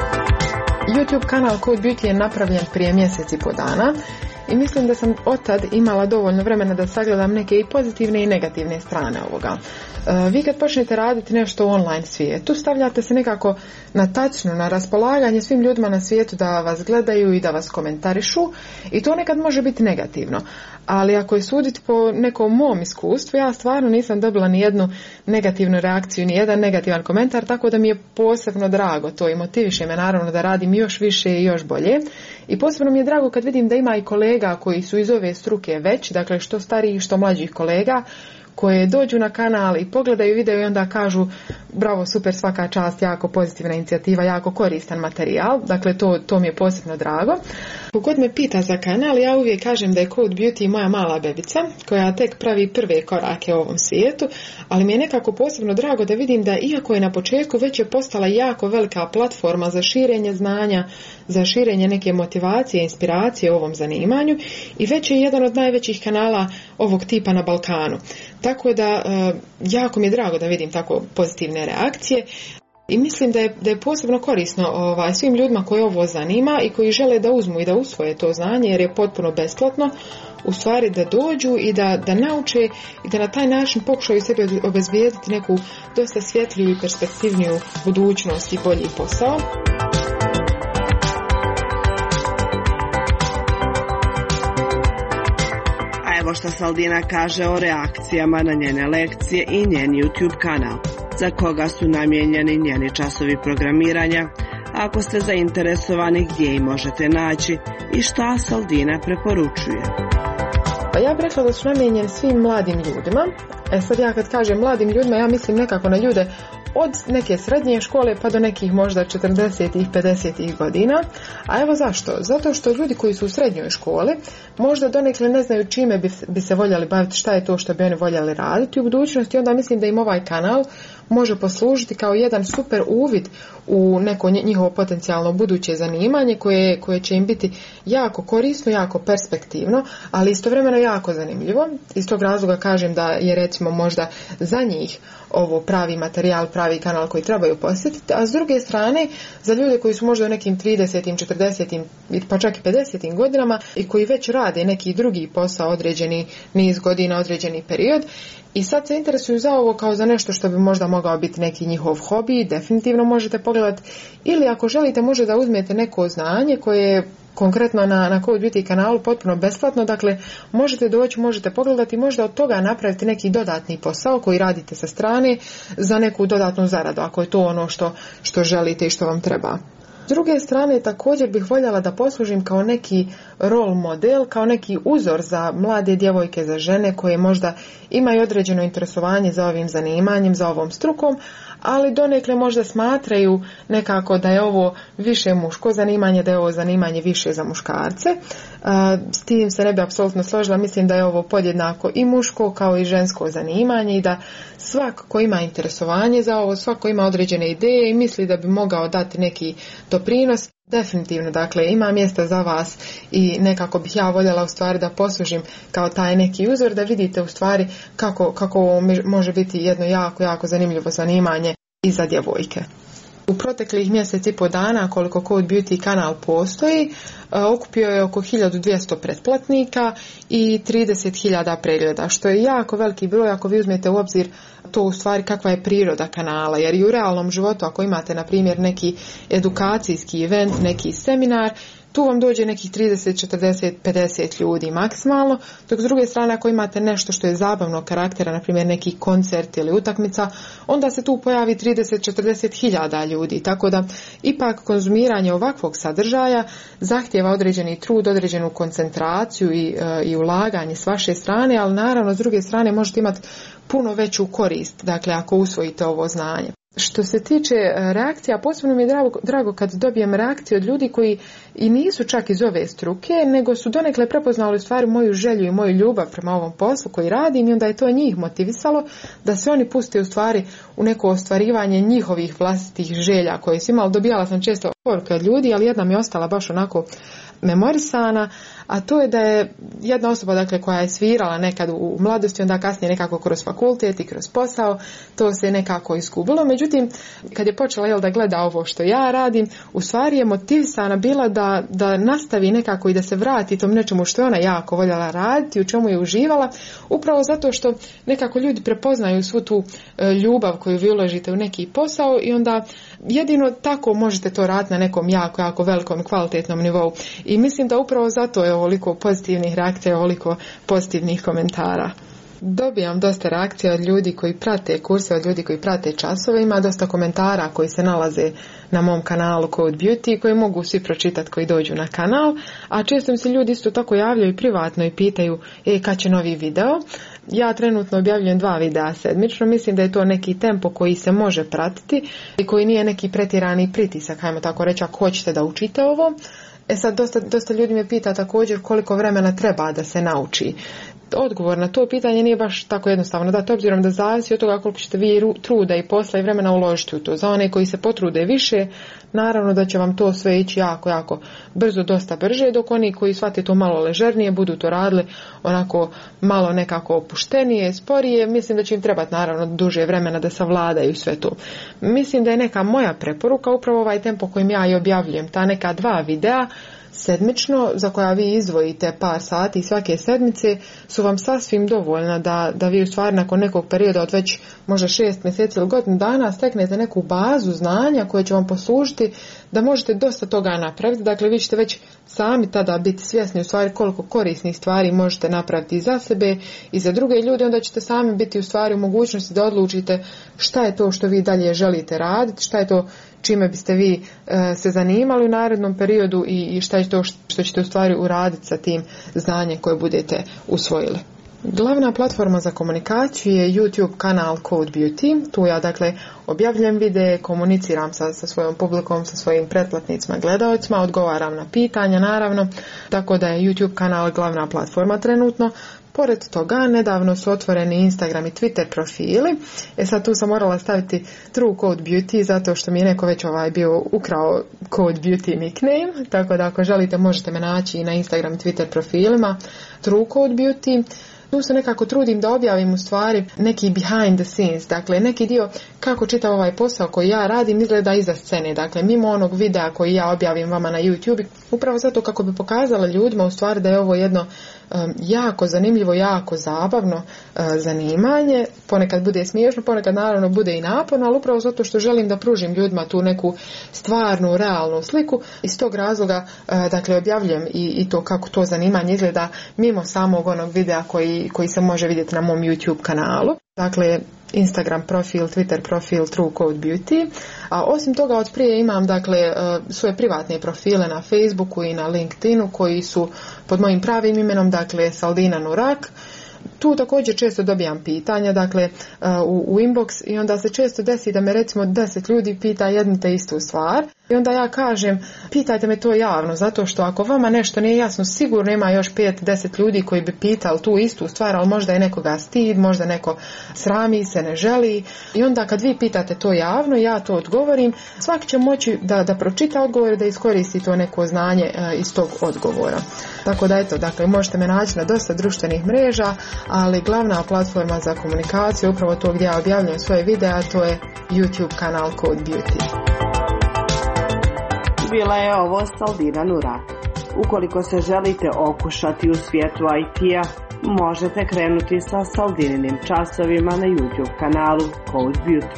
YouTube kanal Code Beauty je napravljen prije mjesec i po dana i mislim da sam otad imala dovoljno vremena da sagledam neke i pozitivne i negativne strane ovoga. Vi kad počnete raditi nešto u online svijetu, stavljate se nekako na tačno, na raspolaganje svim ljudima na svijetu da vas gledaju i da vas komentarišu i to nekad može biti negativno. Ali ako je suditi po nekom mom iskustvu, ja stvarno nisam dobila ni jednu negativnu reakciju, ni jedan negativan komentar, tako da mi je posebno drago to i motiviše me naravno da radim još više i još bolje. I posebno mi je drago kad vidim da ima i kolega koji su iz ove struke već, dakle što starijih, što mlađih kolega, koje dođu na kanal i pogledaju video i onda kažu bravo, super, svaka čast, jako pozitivna inicijativa, jako koristan materijal, dakle to, to mi je posebno drago. Kogod me pita za kanal, ja uvijek kažem da je Code Beauty moja mala bebica koja tek pravi prve korake u ovom svijetu, ali mi je nekako posebno drago da vidim da iako je na početku već je postala jako velika platforma za širenje znanja, za širenje neke motivacije, inspiracije u ovom zanimanju i već je jedan od najvećih kanala ovog tipa na Balkanu. Tako da jako mi je drago da vidim tako pozitivne reakcije i mislim da je, da je posebno korisno ovaj, svim ljudima koji ovo zanima i koji žele da uzmu i da usvoje to znanje jer je potpuno besplatno, u stvari da dođu i da, da nauče i da na taj način pokušaju sebi obezbijediti neku dosta svjetliju i perspektivniju budućnost i bolji posao. Evo što Saldina kaže o reakcijama na njene lekcije i njen YouTube kanal, za koga su namijenjeni njeni časovi programiranja, ako ste zainteresovani gdje ih možete naći i šta Saldina preporučuje. Pa ja bih rekla da su namijenjeni svim mladim ljudima. E sad ja kad kažem mladim ljudima, ja mislim nekako na ljude od neke srednje škole pa do nekih možda četrdesetih, pedesetih godina. A evo zašto? Zato što ljudi koji su u srednjoj školi možda donekle ne znaju čime bi, bi se voljeli baviti, šta je to što bi oni voljeli raditi u budućnosti, onda mislim da im ovaj kanal može poslužiti kao jedan super uvid u neko njihovo potencijalno buduće zanimanje koje, koje će im biti jako korisno, jako perspektivno, ali istovremeno jako zanimljivo. Iz tog razloga kažem da je recimo možda za njih ovo pravi materijal, pravi kanal koji trebaju posjetiti, a s druge strane za ljude koji su možda u nekim tridesetim, četrdesetim pa čak i pedesetim godinama i koji već rade neki drugi posao određeni niz godina, određeni period i sad se interesuju za ovo kao za nešto što bi možda mogao biti neki njihov hobi, definitivno možete pogledati. Ili ako želite može da uzmete neko znanje koje je konkretno na, na Code Beauty kanalu potpuno besplatno, dakle možete doći, možete pogledati i možda od toga napraviti neki dodatni posao koji radite sa strane za neku dodatnu zaradu, ako je to ono što, što želite i što vam treba. S druge strane, također bih voljela da poslužim kao neki role model, kao neki uzor za mlade djevojke, za žene koje možda imaju određeno interesovanje za ovim zanimanjem, za ovom strukom, ali donekle možda smatraju nekako da je ovo više muško zanimanje, da je ovo zanimanje više za muškarce. S tim se ne bi apsolutno složila, mislim da je ovo podjednako i muško kao i žensko zanimanje i da svak ko ima interesovanje za ovo, svak ko ima određene ideje i misli da bi mogao dati neki doprinos, definitivno, dakle, ima mjesta za vas i nekako bih ja voljela u stvari da poslužim kao taj neki uzor, da vidite u stvari kako, kako ovo može biti jedno jako, jako zanimljivo zanimanje i za djevojke. U proteklih mjesec i po dana koliko Code Beauty kanal postoji, okupio je oko hiljadu dvjesto pretplatnika i trideset hiljada pregleda, što je jako veliki broj ako vi uzmete u obzir to u stvari kakva je priroda kanala, jer i u realnom životu ako imate na primjer neki edukacijski event, neki seminar, tu vam dođe nekih trideset, četrdeset, pedeset ljudi maksimalno, dok s druge strane ako imate nešto što je zabavnog karaktera, na primjer neki koncert ili utakmica, onda se tu pojavi trideset, četrdeset hiljada ljudi, tako da ipak konzumiranje ovakvog sadržaja zahtijeva određeni trud, određenu koncentraciju i, i ulaganje s vaše strane, ali naravno s druge strane možete imati puno veću korist, dakle ako usvojite ovo znanje. Što se tiče reakcija, posebno mi je drago, drago kad dobijem reakcije od ljudi koji i nisu čak iz ove struke, nego su donekle prepoznali u stvari moju želju i moju ljubav prema ovom poslu koji radim i onda je to njih motivisalo da se oni puste u stvari u neko ostvarivanje njihovih vlastitih želja koje su imali. Dobijala sam često poruke od ljudi, ali jedna mi je ostala baš onako memorisana, a to je da je jedna osoba dakle, koja je svirala nekad u mladosti, onda kasnije nekako kroz fakultet i kroz posao, to se nekako izgubilo. Međutim, kad je počela jel, da gleda ovo što ja radim, u stvari je motivisana bila da, da nastavi nekako i da se vrati tom nečemu što je ona jako voljela raditi, u čemu je uživala, upravo zato što nekako ljudi prepoznaju svu tu ljubav koju vi uložite u neki posao i onda jedino tako možete to raditi na nekom jako, jako velikom kvalitetnom nivou. I mislim da upravo zato je ovoliko pozitivnih reakcija, ovoliko pozitivnih komentara. Dobijam dosta reakcija od ljudi koji prate kurse, od ljudi koji prate časove, ima dosta komentara koji se nalaze na mom kanalu Code Beauty koji mogu svi pročitati koji dođu na kanal, a često mi se ljudi isto tako javljaju privatno i pitaju e, kad će novi video. Ja trenutno objavljujem dva videa sedmično, mislim da je to neki tempo koji se može pratiti i koji nije neki pretjerani pritisak, hajmo tako reći, ako hoćete da učite ovo. E sad, dosta, dosta ljudi me pita također koliko vremena treba da se nauči. Odgovor na to pitanje nije baš tako jednostavno, da to obzirom da zavisi od toga koliko ćete vi truda i posla i vremena uložiti u to. Za one koji se potrude više, naravno da će vam to sve ići jako, jako brzo, dosta brže, dok oni koji shvate to malo ležernije, budu to radili onako malo nekako opuštenije, sporije, mislim da će im trebati naravno duže vremena da savladaju sve to. Mislim da je neka moja preporuka upravo ovaj tempo kojim ja i objavljujem, ta neka dva videa sedmično za koja vi izdvojite par sati svake sedmice su vam sasvim dovoljna da, da vi u stvari nakon nekog perioda od već možda šest mjeseci ili godinu dana steknete neku bazu znanja koje će vam poslužiti da možete dosta toga napraviti. Dakle, vi ćete već sami tada biti svjesni u stvari koliko korisnih stvari možete napraviti i za sebe i za druge ljude, onda ćete sami biti u stvari u mogućnosti da odlučite šta je to što vi dalje želite raditi, šta je to čime biste vi e, se zanimali u narednom periodu i, i šta je to što ćete u stvari uraditi sa tim znanjem koje budete usvojili. Glavna platforma za komunikaciju je YouTube kanal Code Beauty. Tu ja dakle objavljujem videe, komuniciram sa, sa svojom publikom, sa svojim pretplatnicima, gledaocima, odgovaram na pitanja naravno, tako da je YouTube kanal glavna platforma trenutno. Pored toga, nedavno su otvoreni Instagram i Twitter profili. E sad tu sam morala staviti True Code Beauty zato što mi je neko već ovaj bio ukrao Code Beauty nickname. Tako da ako želite možete me naći i na Instagram i Twitter profilima True Code Beauty. Tu se nekako trudim da objavim u stvari neki behind the scenes, dakle neki dio kako čitav ovaj posao koji ja radim izgleda iza scene, dakle mimo onog videa koji ja objavim vama na YouTube, upravo zato kako bi pokazala ljudima u stvari da je ovo jedno um, jako zanimljivo, jako zabavno uh, zanimanje, ponekad bude smiješno, ponekad naravno bude i naporno, ali upravo zato što želim da pružim ljudima tu neku stvarnu, realnu sliku, iz tog razloga uh, dakle objavljujem i, i to kako to zanimanje izgleda mimo samog onog videa koji, koji se može vidjeti na mom YouTube kanalu. Dakle, Instagram profil, Twitter profil True Code Beauty. A osim toga od prije imam dakle svoje privatne profile na Facebooku i na LinkedInu koji su pod mojim pravim imenom, dakle Saldina Nurak. Tu također često dobijam pitanja, dakle u, u inbox i onda se često desi da me recimo deset ljudi pita jednu te istu stvar i onda ja kažem pitajte me to javno, zato što ako vama nešto nije jasno sigurno ima još pet do deset ljudi koji bi pitali tu istu stvar, ali možda je nekoga stid, možda neko srami se, ne želi i onda kad vi pitate to javno ja to odgovorim, svaki će moći da, da pročita odgovor, da iskoristi to neko znanje uh, iz tog odgovora. Tako da eto, dakle možete me naći na dosta društvenih mreža, ali glavna platforma za komunikaciju, upravo to gdje ja objavljam svoje videa, to je YouTube kanal Code Beauty. Bila je ovo Saldina Nurak. Ukoliko se želite okušati u svijetu I T-a, možete krenuti sa Saldininim časovima na YouTube kanalu Code Beauty.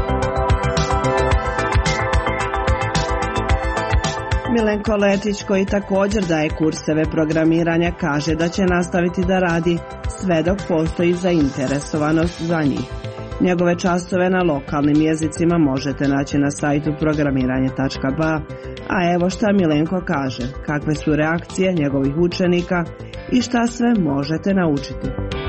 Milenko Letić, koji također daje kurseve programiranja, kaže da će nastaviti da radi sve dok postoji zainteresovanost za njih. Njegove časove na lokalnim jezicima možete naći na sajtu programiranje tačka b a, a evo šta Milenko kaže, kakve su reakcije njegovih učenika i šta sve možete naučiti.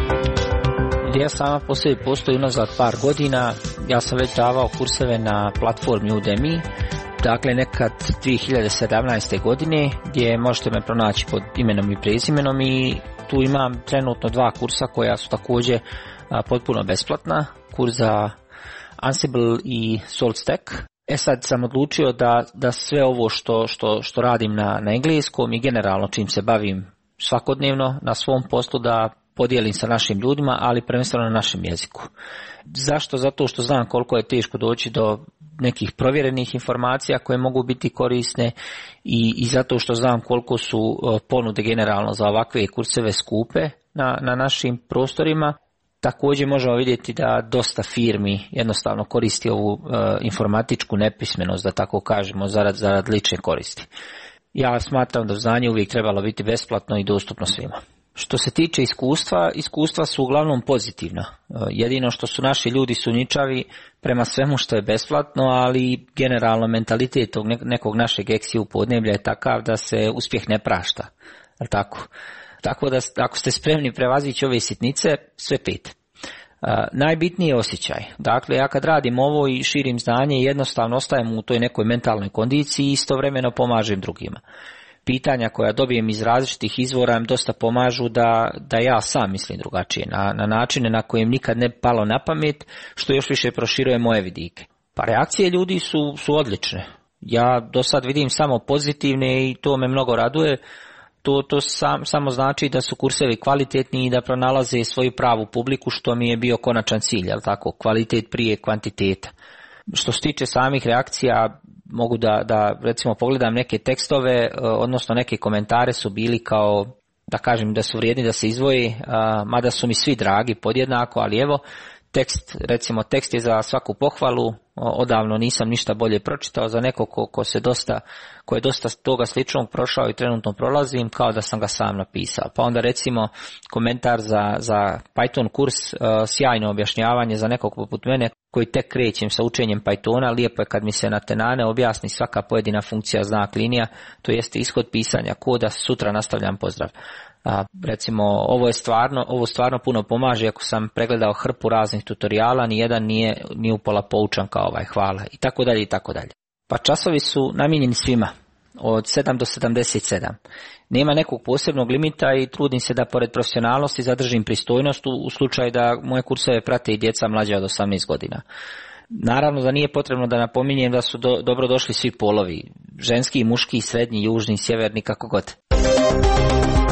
Ideja sama po sebi postoji unazad par godina, ja sam već davao kurseve na platformi Udemy, dakle nekad dvije hiljade sedamnaeste. godine, gdje možete me pronaći pod imenom i prezimenom i tu imam trenutno dva kursa koja su također a, potpuno besplatna, kurs za Ansible i SaltStack. E sad sam odlučio da, da sve ovo što, što, što radim na, na engleskom i generalno čim se bavim svakodnevno na svom poslu da podijelim sa našim ljudima, ali prvenstveno na našem jeziku. Zašto? Zato što znam koliko je teško doći do nekih provjerenih informacija koje mogu biti korisne i, i zato što znam koliko su ponude generalno za ovakve kurseve skupe na, na našim prostorima. Također možemo vidjeti da dosta firmi jednostavno koristi ovu e, informatičku nepismenost, da tako kažemo, zarad, zarad lične koristi. Ja smatram da znanje uvijek trebalo biti besplatno i dostupno svima. Što se tiče iskustva, iskustva su uglavnom pozitivna. Jedino što su naši ljudi sumnjičavi prema svemu što je besplatno, ali generalno mentalitet tog nekog našeg eksiju podneblja je takav da se uspjeh ne prašta. Tako? Tako da ako ste spremni prevazići ove sitnice, sve pet. Uh, najbitniji je osjećaj. Dakle, ja kad radim ovo i širim znanje, jednostavno ostajem u toj nekoj mentalnoj kondiciji i istovremeno pomažem drugima. Pitanja koja dobijem iz različitih izvora im dosta pomažu da, da ja sam mislim drugačije, na, na načine na kojem nikad ne palo na pamet, što još više proširuje moje vidike. Pa reakcije ljudi su, su odlične. Ja do sad vidim samo pozitivne i to me mnogo raduje. To, to sam, samo znači da su kursevi kvalitetni i da pronalaze svoju pravu publiku, što mi je bio konačan cilj, jel tako, kvalitet prije kvantiteta. Što se tiče samih reakcija, mogu da, da recimo pogledam neke tekstove, odnosno neke komentare su bili kao, da kažem da su vrijedni da se izdvoji, mada su mi svi dragi podjednako, ali evo, tekst, recimo tekst je za svaku pohvalu, odavno nisam ništa bolje pročitao, za neko ko, ko se dosta, ko je dosta toga sličnog prošao i trenutno prolazim, kao da sam ga sam napisao. Pa onda recimo komentar za, za Python kurs, uh, sjajno objašnjavanje za nekog poput mene koji tek krećem sa učenjem Pythona, lijepo je kad mi se na tenane objasni svaka pojedina funkcija, znak, linija, to jeste ishod pisanja koda, sutra nastavljam pozdrav. A, recimo ovo je stvarno, ovo stvarno puno pomaže, ako sam pregledao hrpu raznih tutoriala, ni jedan nije ni upola poučan kao ovaj, hvala, i tako dalje i tako dalje. Pa časovi su namijenjeni svima, od sedam do sedamdeset sedam. Nema nekog posebnog limita i trudim se da pored profesionalnosti zadržim pristojnost u, u slučaju da moje kurseve prate i djeca mlađa od osamnaest godina. Naravno da nije potrebno da napominjem da su do, dobro došli svi polovi, ženski, muški, srednji, južni, sjeverni, kako god.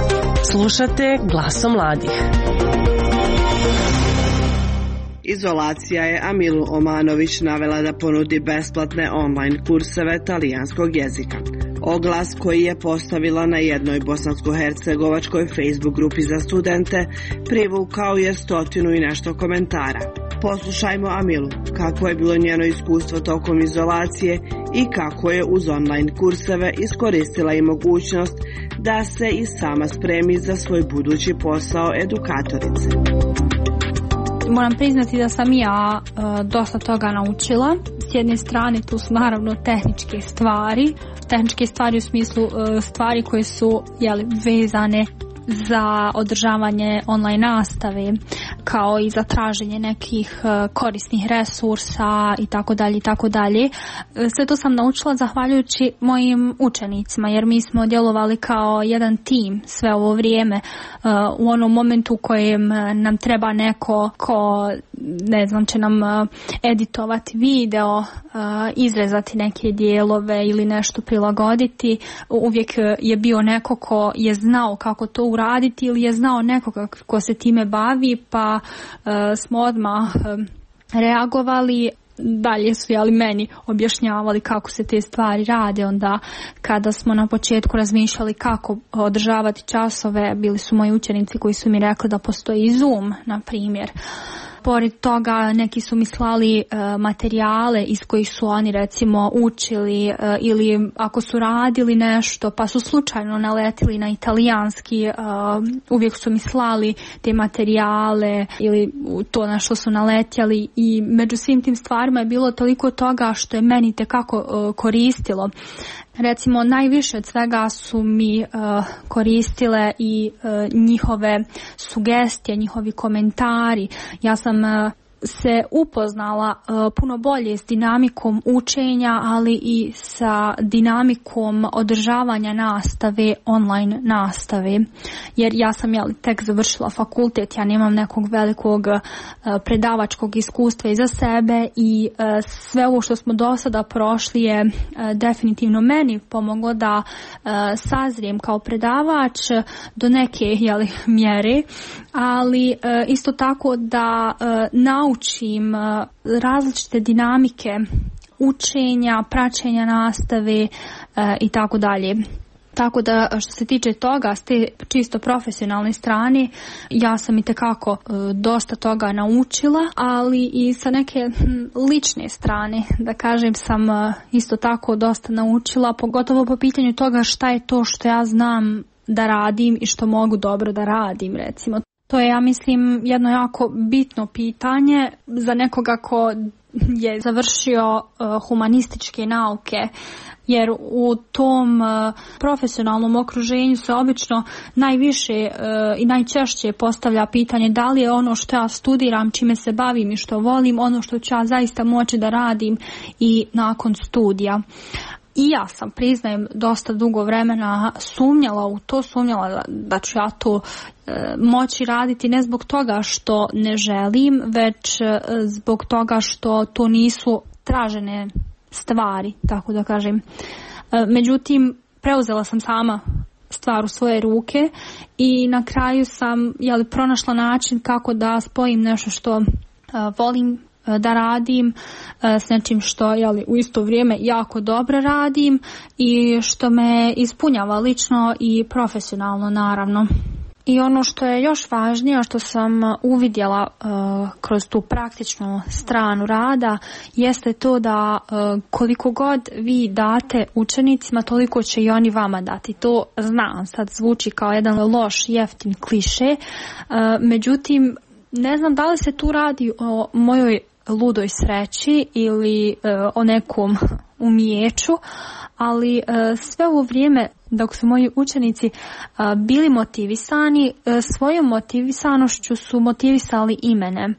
Slušate Glasom mladih. Izolacija je Amilu Omanović navela da ponudi besplatne online kurseve talijanskog jezika. Oglas koji je postavila na jednoj bosansko-hercegovačkoj Facebook grupi za studente privukao je stotinu i nešto komentara. Poslušajmo Amilu, kako je bilo njeno iskustvo tokom izolacije i kako je uz online kurseve iskoristila i mogućnost da se i sama spremi za svoj budući posao edukatorice. Moram priznati da sam ja e, dosta toga naučila. S jedne strane tu su naravno tehničke stvari, tehničke stvari u smislu e, stvari koje su jeli, vezane za održavanje online nastave, kao i za traženje nekih korisnih resursa i tako dalje i tako dalje. Sve to sam naučila zahvaljujući mojim učenicima, jer mi smo djelovali kao jedan tim sve ovo vrijeme. U onom momentu u kojem nam treba neko ko, ne znam, će nam editovati video, izrezati neke dijelove ili nešto prilagoditi, uvijek je bio neko ko je znao kako to uraditi ili je znao nekoga ko se time bavi, pa uh, smo odmah uh, reagovali. Dalje su jeli meni objašnjavali kako se te stvari rade. Onda kada smo na početku razmišljali kako održavati časove, bili su moji učenici koji su mi rekli da postoji Zoom, na primjer. Pored toga neki su mi slali e, materijale iz kojih su oni recimo učili e, ili ako su radili nešto pa su slučajno naletili na italijanski, e, uvijek su mi slali te materijale ili to na što su naletjeli i među svim tim stvarima je bilo toliko toga što je meni tekako e, koristilo. Recimo najviše od svega su mi uh, koristile i uh, njihove sugestije, njihovi komentari. Ja sam uh, se upoznala uh, puno bolje s dinamikom učenja, ali i sa dinamikom održavanja nastave, online nastave. Jer ja sam jel, tek završila fakultet, ja nemam nekog velikog uh, predavačkog iskustva iza sebe i uh, sve ovo što smo do sada prošli je uh, definitivno meni pomoglo da uh, sazrijem kao predavač do neke jeli, mjere, ali uh, isto tako da uh, naučim učim različite dinamike učenja, praćenja nastave i tako dalje. Tako da što se tiče toga, s te čisto profesionalne strane, ja sam i tekako dosta toga naučila, ali i sa neke lične strane, da kažem, sam isto tako dosta naučila, pogotovo po pitanju toga šta je to što ja znam da radim i što mogu dobro da radim, recimo. To je, ja mislim, jedno jako bitno pitanje za nekoga ko je završio uh, humanističke nauke, jer u tom uh, profesionalnom okruženju se obično najviše uh, i najčešće postavlja pitanje da li je ono što ja studiram, čime se bavim i što volim, ono što ću ja zaista moći da radim i nakon studija. I ja sam, priznajem, dosta dugo vremena sumnjala u to, sumnjala da, da ću ja to e, moći raditi ne zbog toga što ne želim, već e, zbog toga što to nisu tražene stvari, tako da kažem. E, međutim, preuzela sam sama stvar u svoje ruke i na kraju sam jeli, pronašla način kako da spojim nešto što e, volim da radim s nečim što jeli, u isto vrijeme jako dobro radim i što me ispunjava lično i profesionalno, naravno. I ono što je još važnije, što sam uvidjela uh, kroz tu praktičnu stranu rada, jeste to da uh, koliko god vi date učenicima, toliko će i oni vama dati. To znam, sad zvuči kao jedan loš, jeftin kliše, uh, međutim, ne znam da li se tu radi o mojoj ludoj sreći ili e, o nekom umijeću, ali e, sve ovo vrijeme dok su moji učenici e, bili motivisani, e, svojom motivisanošću su motivisali i mene.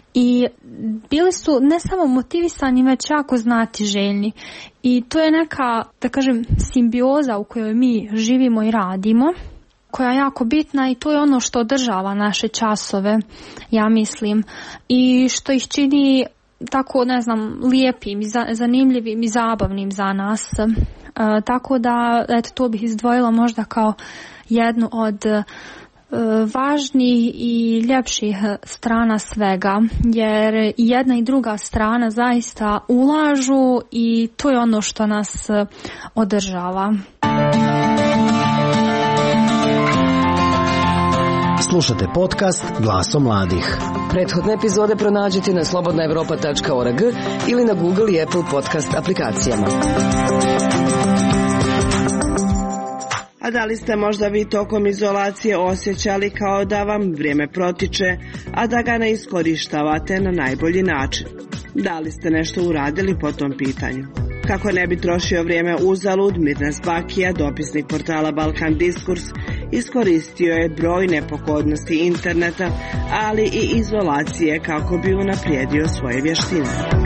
I bili su ne samo motivisani, već jako znatiželjni. I to je neka, da kažem, simbioza u kojoj mi živimo i radimo, koja je jako bitna i to je ono što održava naše časove, ja mislim, i što ih čini tako, ne znam, lijepim, zanimljivim i zabavnim za nas. E, tako da, eto, to bih izdvojila možda kao jednu od e, važnijih i ljepših strana svega, jer i jedna i druga strana zaista ulažu i to je ono što nas održava. Slušate podcast Glasom mladih. Prethodne epizode pronađite na slobodna evropa tačka org ili na Google i Apple podcast aplikacijama. A da li ste možda vi tokom izolacije osjećali kao da vam vrijeme protiče, a da ga ne iskorištavate na najbolji način? Da li ste nešto uradili po tom pitanju? Kako ne bi trošio vrijeme uzalud, Mirnes Bakija, dopisnik portala Balkan Diskurs, iskoristio je brojne pogodnosti interneta, ali i izolacije kako bi unaprijedio svoje vještine.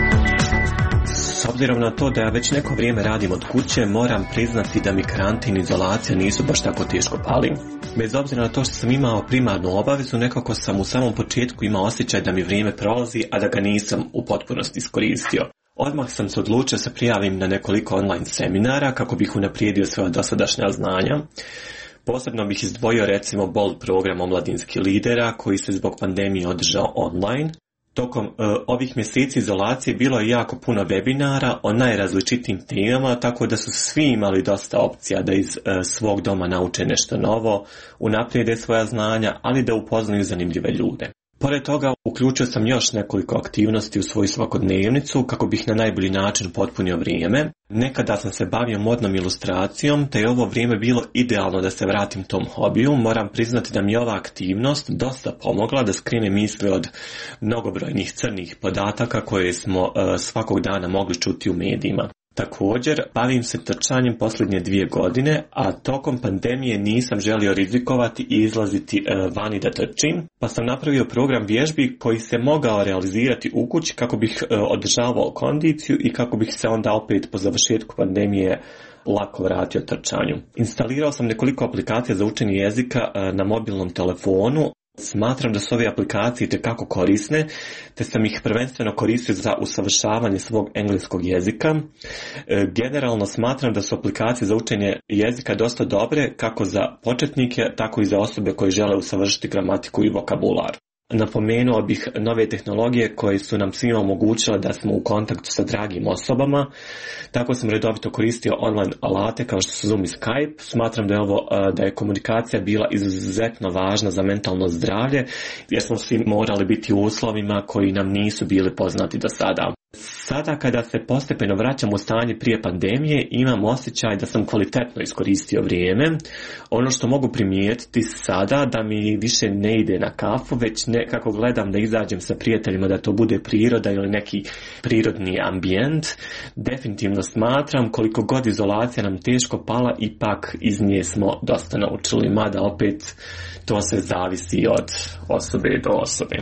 S obzirom na to da ja već neko vrijeme radim od kuće, moram priznati da mi karantin i izolacija nisu baš tako teško pali. Bez obzira na to što sam imao primarnu obavezu, nekako sam u samom početku imao osjećaj da mi vrijeme prolazi, a da ga nisam u potpunosti iskoristio. Odmah sam se odlučio se prijavim na nekoliko online seminara kako bih unaprijedio svoja dosadašnja znanja. Posebno bih izdvojio recimo BOLD program omladinskih lidera koji se zbog pandemije održao online. Tokom uh, ovih mjeseci izolacije bilo je jako puno webinara o najrazličitijim temama, tako da su svi imali dosta opcija da iz uh, svog doma nauče nešto novo, unaprijede svoja znanja, ali da upoznaju zanimljive ljude. Pored toga, uključio sam još nekoliko aktivnosti u svoju svakodnevnicu kako bih na najbolji način potpunio vrijeme. Nekada sam se bavio modnom ilustracijom, te je ovo vrijeme bilo idealno da se vratim tom hobiju. Moram priznati da mi je ova aktivnost dosta pomogla da skrine misli od mnogobrojnih crnih podataka koje smo uh, svakog dana mogli čuti u medijima. Također, bavim se trčanjem posljednje dvije godine, a tokom pandemije nisam želio rizikovati i izlaziti e, vani da trčim, pa sam napravio program vježbi koji se mogao realizirati u kući kako bih e, održavao kondiciju i kako bih se onda opet po završetku pandemije lako vratio trčanju. Instalirao sam nekoliko aplikacija za učenje jezika e, na mobilnom telefonu. Smatram da su ove aplikacije itekako korisne, te sam ih prvenstveno koristio za usavršavanje svog engleskog jezika. E, generalno smatram da su aplikacije za učenje jezika dosta dobre kako za početnike, tako i za osobe koje žele usavršiti gramatiku i vokabular. Napomenuo bih nove tehnologije koje su nam svima omogućile da smo u kontaktu sa dragim osobama. Tako sam redovito koristio online alate kao što su Zoom i Skype. Smatram da je ovo, da je komunikacija bila izuzetno važna za mentalno zdravlje, jer smo svi morali biti u uslovima koji nam nisu bili poznati do sada. Sada kada se postepeno vraćam u stanje prije pandemije, imam osjećaj da sam kvalitetno iskoristio vrijeme. Ono što mogu primijetiti sada da mi više ne ide na kafu, već nekako gledam da izađem sa prijateljima, da to bude priroda ili neki prirodni ambijent. Definitivno smatram koliko god izolacija nam teško pala, ipak iz nje smo dosta naučili, mada opet to se zavisi od osobe do osobe.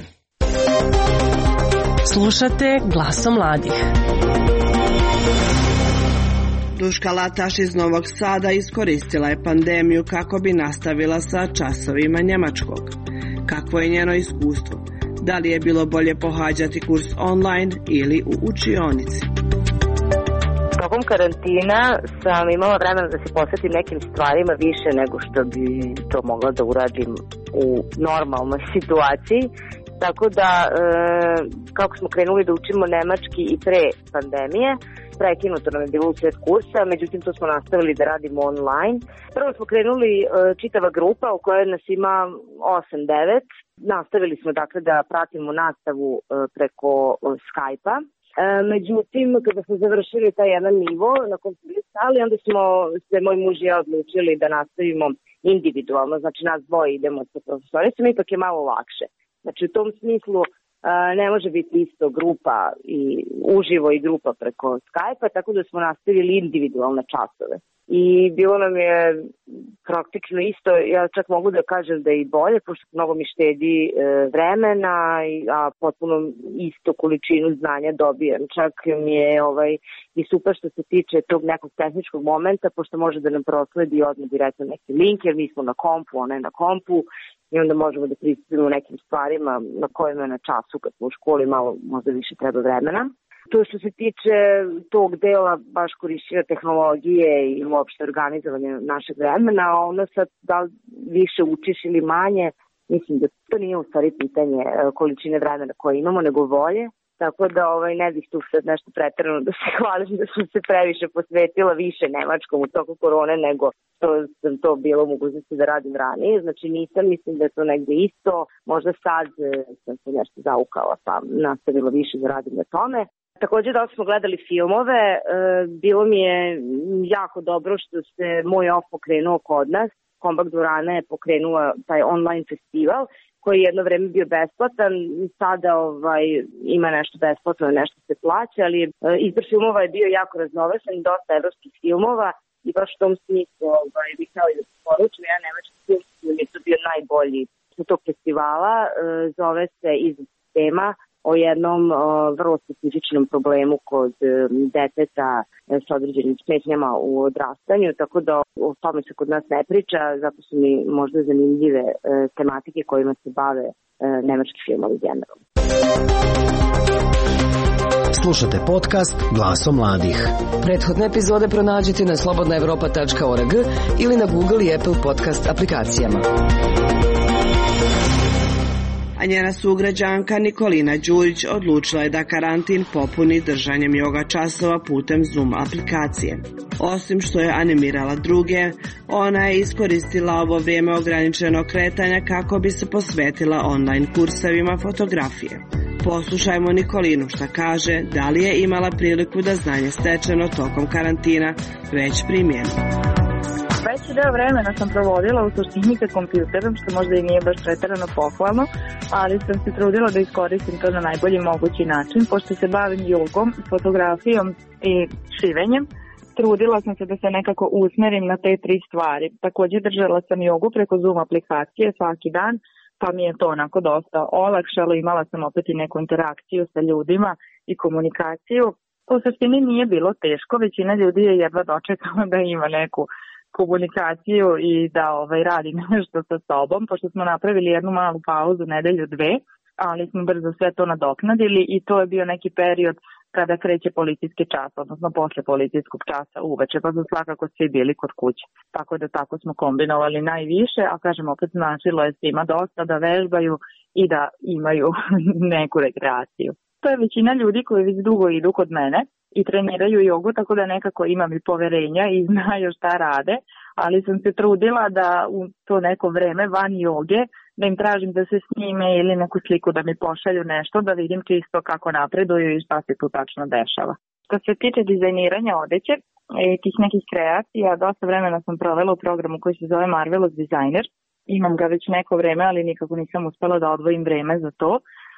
Slušate Glasom mladih. Duška Lataš iz Novog Sada iskoristila je pandemiju kako bi nastavila sa časovima njemačkog. Kakvo je njeno iskustvo? Da li je bilo bolje pohađati kurs online ili u učionici? Tokom karantina sam imala vremena da se posvetim nekim stvarima više nego što bi to mogla da uradim u normalnoj situaciji. Tako da, e, kako smo krenuli da učimo nemački i pre pandemije, prekinuto nam je bilo usred kursa, međutim to smo nastavili da radimo online. Prvo smo krenuli e, čitava grupa u kojoj nas ima osam devet. Nastavili smo dakle da pratimo nastavu e, preko e, Skype-a. E, međutim, kada smo završili taj jedan nivo na kom smo bili stali, onda smo se moj muž i ja odlučili da nastavimo individualno, znači nas dvoje idemo sa profesoricom, ipak je malo lakše. Znači u tom smislu ne može biti isto grupa i uživo i grupa preko Skype-a, tako da smo nastavili individualne časove. I bilo nam je praktično isto, ja čak mogu da kažem da je i bolje, pošto mnogo mi štedi vremena, a potpuno isto količinu znanja dobijem. Čak mi je ovaj, i super što se tiče tog nekog tehničkog momenta, pošto može da nam prosledi odmah direktno neki link, jer mi smo na kompu, ona je na kompu, i onda možemo da pristupimo nekim stvarima na kojima na času kad smo u školi malo možda više treba vremena. To što se tiče tog dela baš korišćenja tehnologije i uopšte organizovanja našeg vremena, ono sad da li više učiš ili manje, mislim da to nije u stvari pitanje količine vremena koje imamo, nego volje. Tako da ovaj, ne bih tu sad nešto preterano da se hvalim da sam se previše posvetila više nemačkom u toku korone nego što sam to bilo u mogućnosti da radim ranije. Znači nisam, mislim da je to negde isto. Možda sad sam se nešto zaukala pa nastavila više da radim na tome. Također da smo gledali filmove, bilo mi je jako dobro što se moj off pokrenuo kod nas. Kompakt dvorana je pokrenula taj online festival koji je jedno vreme bio besplatan, sada ovaj, ima nešto besplatno, nešto se plaća, ali izbor filmova je bio jako raznovrstan, dosta evropskih filmova i baš u tom smislu ovaj, bih htjela da se poručim, ja nemački film je to bio najbolji sa tog festivala, zove se Izaz sistema, o jednom o, vrlo specifičnom problemu kod e, deteta e, sa određenim smetnjama u odrastanju, tako da o tome se kod nas ne priča, zato su mi možda zanimljive e, tematike kojima se bave e, nemački filmovi generalno. Slušate podcast Glasom mladih. Prethodne epizode pronađite na slobodna evropa tačka org ili na Google i Apple podcast aplikacijama. A njena sugrađanka Nikolina Đurić odlučila je da karantin popuni držanjem joga časova putem Zoom aplikacije. Osim što je animirala druge, ona je iskoristila ovo vrijeme ograničenog kretanja kako bi se posvetila online kursevima fotografije. Poslušajmo Nikolinu šta kaže, da li je imala priliku da znanje stečeno tokom karantina već primjeni. Veći deo vremena sam provodila u suštini sa kompjuterom, što možda i nije baš preterano pohvalno, ali sam se trudila da iskoristim to na najbolji mogući način, pošto se bavim jogom, fotografijom i šivenjem. Trudila sam se da se nekako usmerim na te tri stvari. Također držala sam jogu preko Zoom aplikacije svaki dan, pa mi je to onako dosta olakšalo, imala sam opet i neku interakciju sa ljudima i komunikaciju. U suštini nije bilo teško, većina ljudi je jedva dočekala da ima neku komunikaciju i da ovaj, radi nešto sa sobom, pošto smo napravili jednu malu pauzu, nedelju, dve, ali smo brzo sve to nadoknadili i to je bio neki period kada kreće policijski čas, odnosno posle policijskog časa uveče, pa su svakako svi bili kod kuće. Tako da tako smo kombinovali najviše, a kažem opet značilo je svima dosta da vežbaju i da imaju neku rekreaciju. To je većina ljudi koji već dugo idu kod mene i treniraju jogu, tako da nekako imam i poverenja i znaju šta rade, ali sam se trudila da u to neko vreme van joge, da im tražim da se snime ili neku sliku da mi pošalju nešto, da vidim čisto kako napreduju i šta se tu tačno dešava. Što se tiče dizajniranja odeće i tih nekih kreacija, dosta vremena sam provela u programu koji se zove Marvelous Designer. Imam ga već neko vreme, ali nikako nisam uspela da odvojim vreme za to.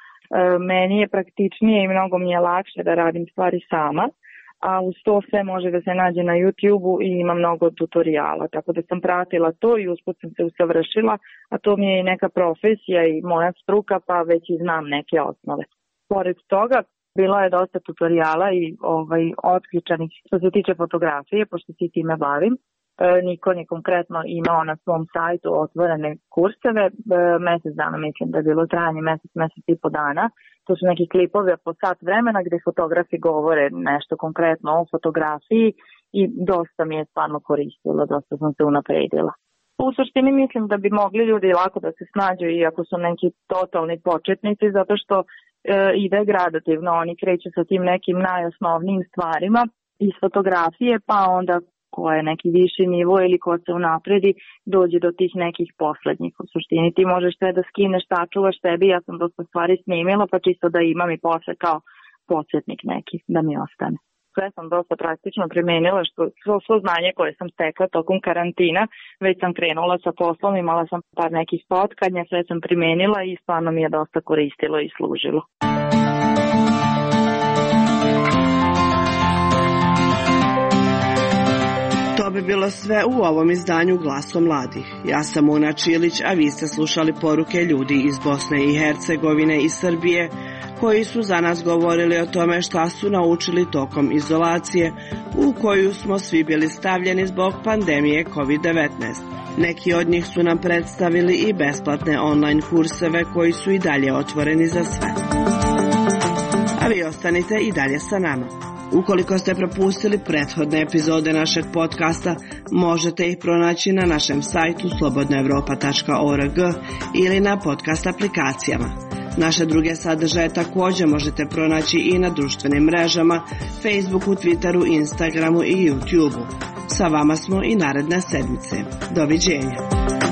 Meni je praktičnije i mnogo mi je lakše da radim stvari sama, a uz to sve može da se nađe na YouTube-u i ima mnogo tutoriala, tako da sam pratila to i usput sam se usavršila, a to mi je i neka profesija i moja struka, pa već i znam neke osnove. Pored toga, bilo je dosta tutoriala i ovaj, otključanih što se tiče fotografije, pošto se time bavim. Nikon je konkretno imao na svom sajtu otvorene kurseve, mesec dana mislim da je bilo trajanje mesec, mesec i po dana. To su neki klipovi po sat vremena gde fotografi govore nešto konkretno o fotografiji i dosta mi je stvarno koristilo, dosta sam se unapredila. U suštini mislim da bi mogli ljudi lako da se snađu iako su neki totalni početnici, zato što e, ide gradativno, oni kreću sa tim nekim najosnovnijim stvarima iz fotografije, pa onda ko je neki viši nivo ili ko se unapredi, dođe do tih nekih poslednjih. U suštini ti možeš sve da skineš, sačuvaš sebi, ja sam dosta stvari snimila, pa čisto da imam i posle kao podsjetnik neki, da mi ostane. Sve sam dosta praktično primenila, što svo, svo znanje koje sam stekla tokom karantina, već sam krenula sa poslom, imala sam par nekih spotkanja, sve sam primenila i stvarno mi je dosta koristilo i služilo. To bi bi bilo sve u ovom izdanju Glasom mladih. Ja sam Una Čilić, a vi ste slušali poruke ljudi iz Bosne i Hercegovine i Srbije, koji su za nas govorili o tome šta su naučili tokom izolacije u koju smo svi bili stavljeni zbog pandemije kovid devetnaest. Neki od njih su nam predstavili i besplatne online kurseve koji su i dalje otvoreni za sve. A vi ostanite i dalje sa nama. Ukoliko ste propustili prethodne epizode našeg podcasta, možete ih pronaći na našem sajtu slobodna evropa tačka org ili na podcast aplikacijama. Naše druge sadržaje također možete pronaći i na društvenim mrežama, Facebooku, Twitteru, Instagramu i YouTubeu. Sa vama smo i naredne sedmice. Doviđenja.